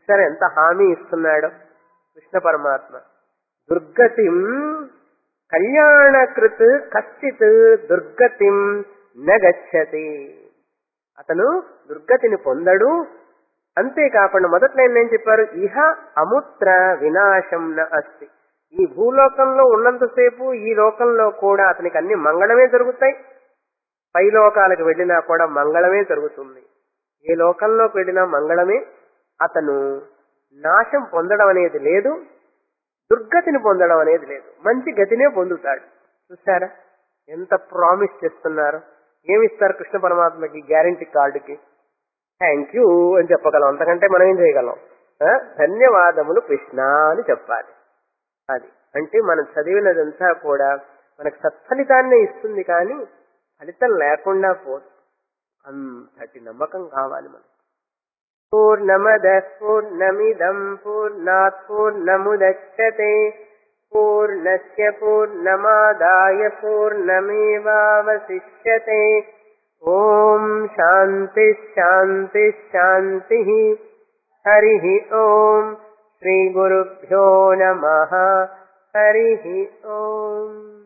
A: సరే ఎంత హామీ ఇస్తున్నాడో కృష్ణ పరమాత్మ. దుర్గతిం కళ్యాణకృత్ కశ్చిత్ దుర్గతిం నగచ్చతి. అతను దుర్గతిని పొందడు. అంతేకాకుండా మొదటి లైన్ ఏం చెప్పారు? ఇహ అముత్ర వినాశం న అస్తి. ఈ భూలోకంలో ఉన్నంతసేపు ఈ లోకంలో కూడా అతనికి అన్ని మంగళమే జరుగుతాయి. పై లోకాలకు వెళ్ళినా కూడా మంగళమే జరుగుతుంది. ఏ లోకంలోకి వెళ్ళినా మంగళమే. అతను నాశం పొందడం అనేది లేదు, దుర్గతిని పొందడం అనేది లేదు, మంచి గతినే పొందుతాడు. చూసారా ఎంత ప్రామిస్ చేస్తున్నారు. ఏమిస్తారు కృష్ణ పరమాత్మకి గ్యారంటీ కార్డుకి? థ్యాంక్ యూ అని చెప్పగలం, అంతకంటే మనం ఏం చేయగలం? ధన్యవాదములు కృష్ణ అని చెప్పాలి. అది అంటే మనం చదివినదంతా కూడా మనకు సత్ఫలితాన్నే ఇస్తుంది, కానీ ఫలితం లేకుండా పోదు. అంతటి నమ్మకం కావాలి మనకు. పూర్ణమదః పూర్ణమిదం పూర్ణాత్ పూర్ణముదచ్యతే పూర్ణస్య పూర్ణమాదాయ పూర్ణమేవావశిష్యతే. ఓం శాంతి శాంతి శాంతి. హరి ఓం. శ్రీ గురుభ్యో నమః. హరి ఓం.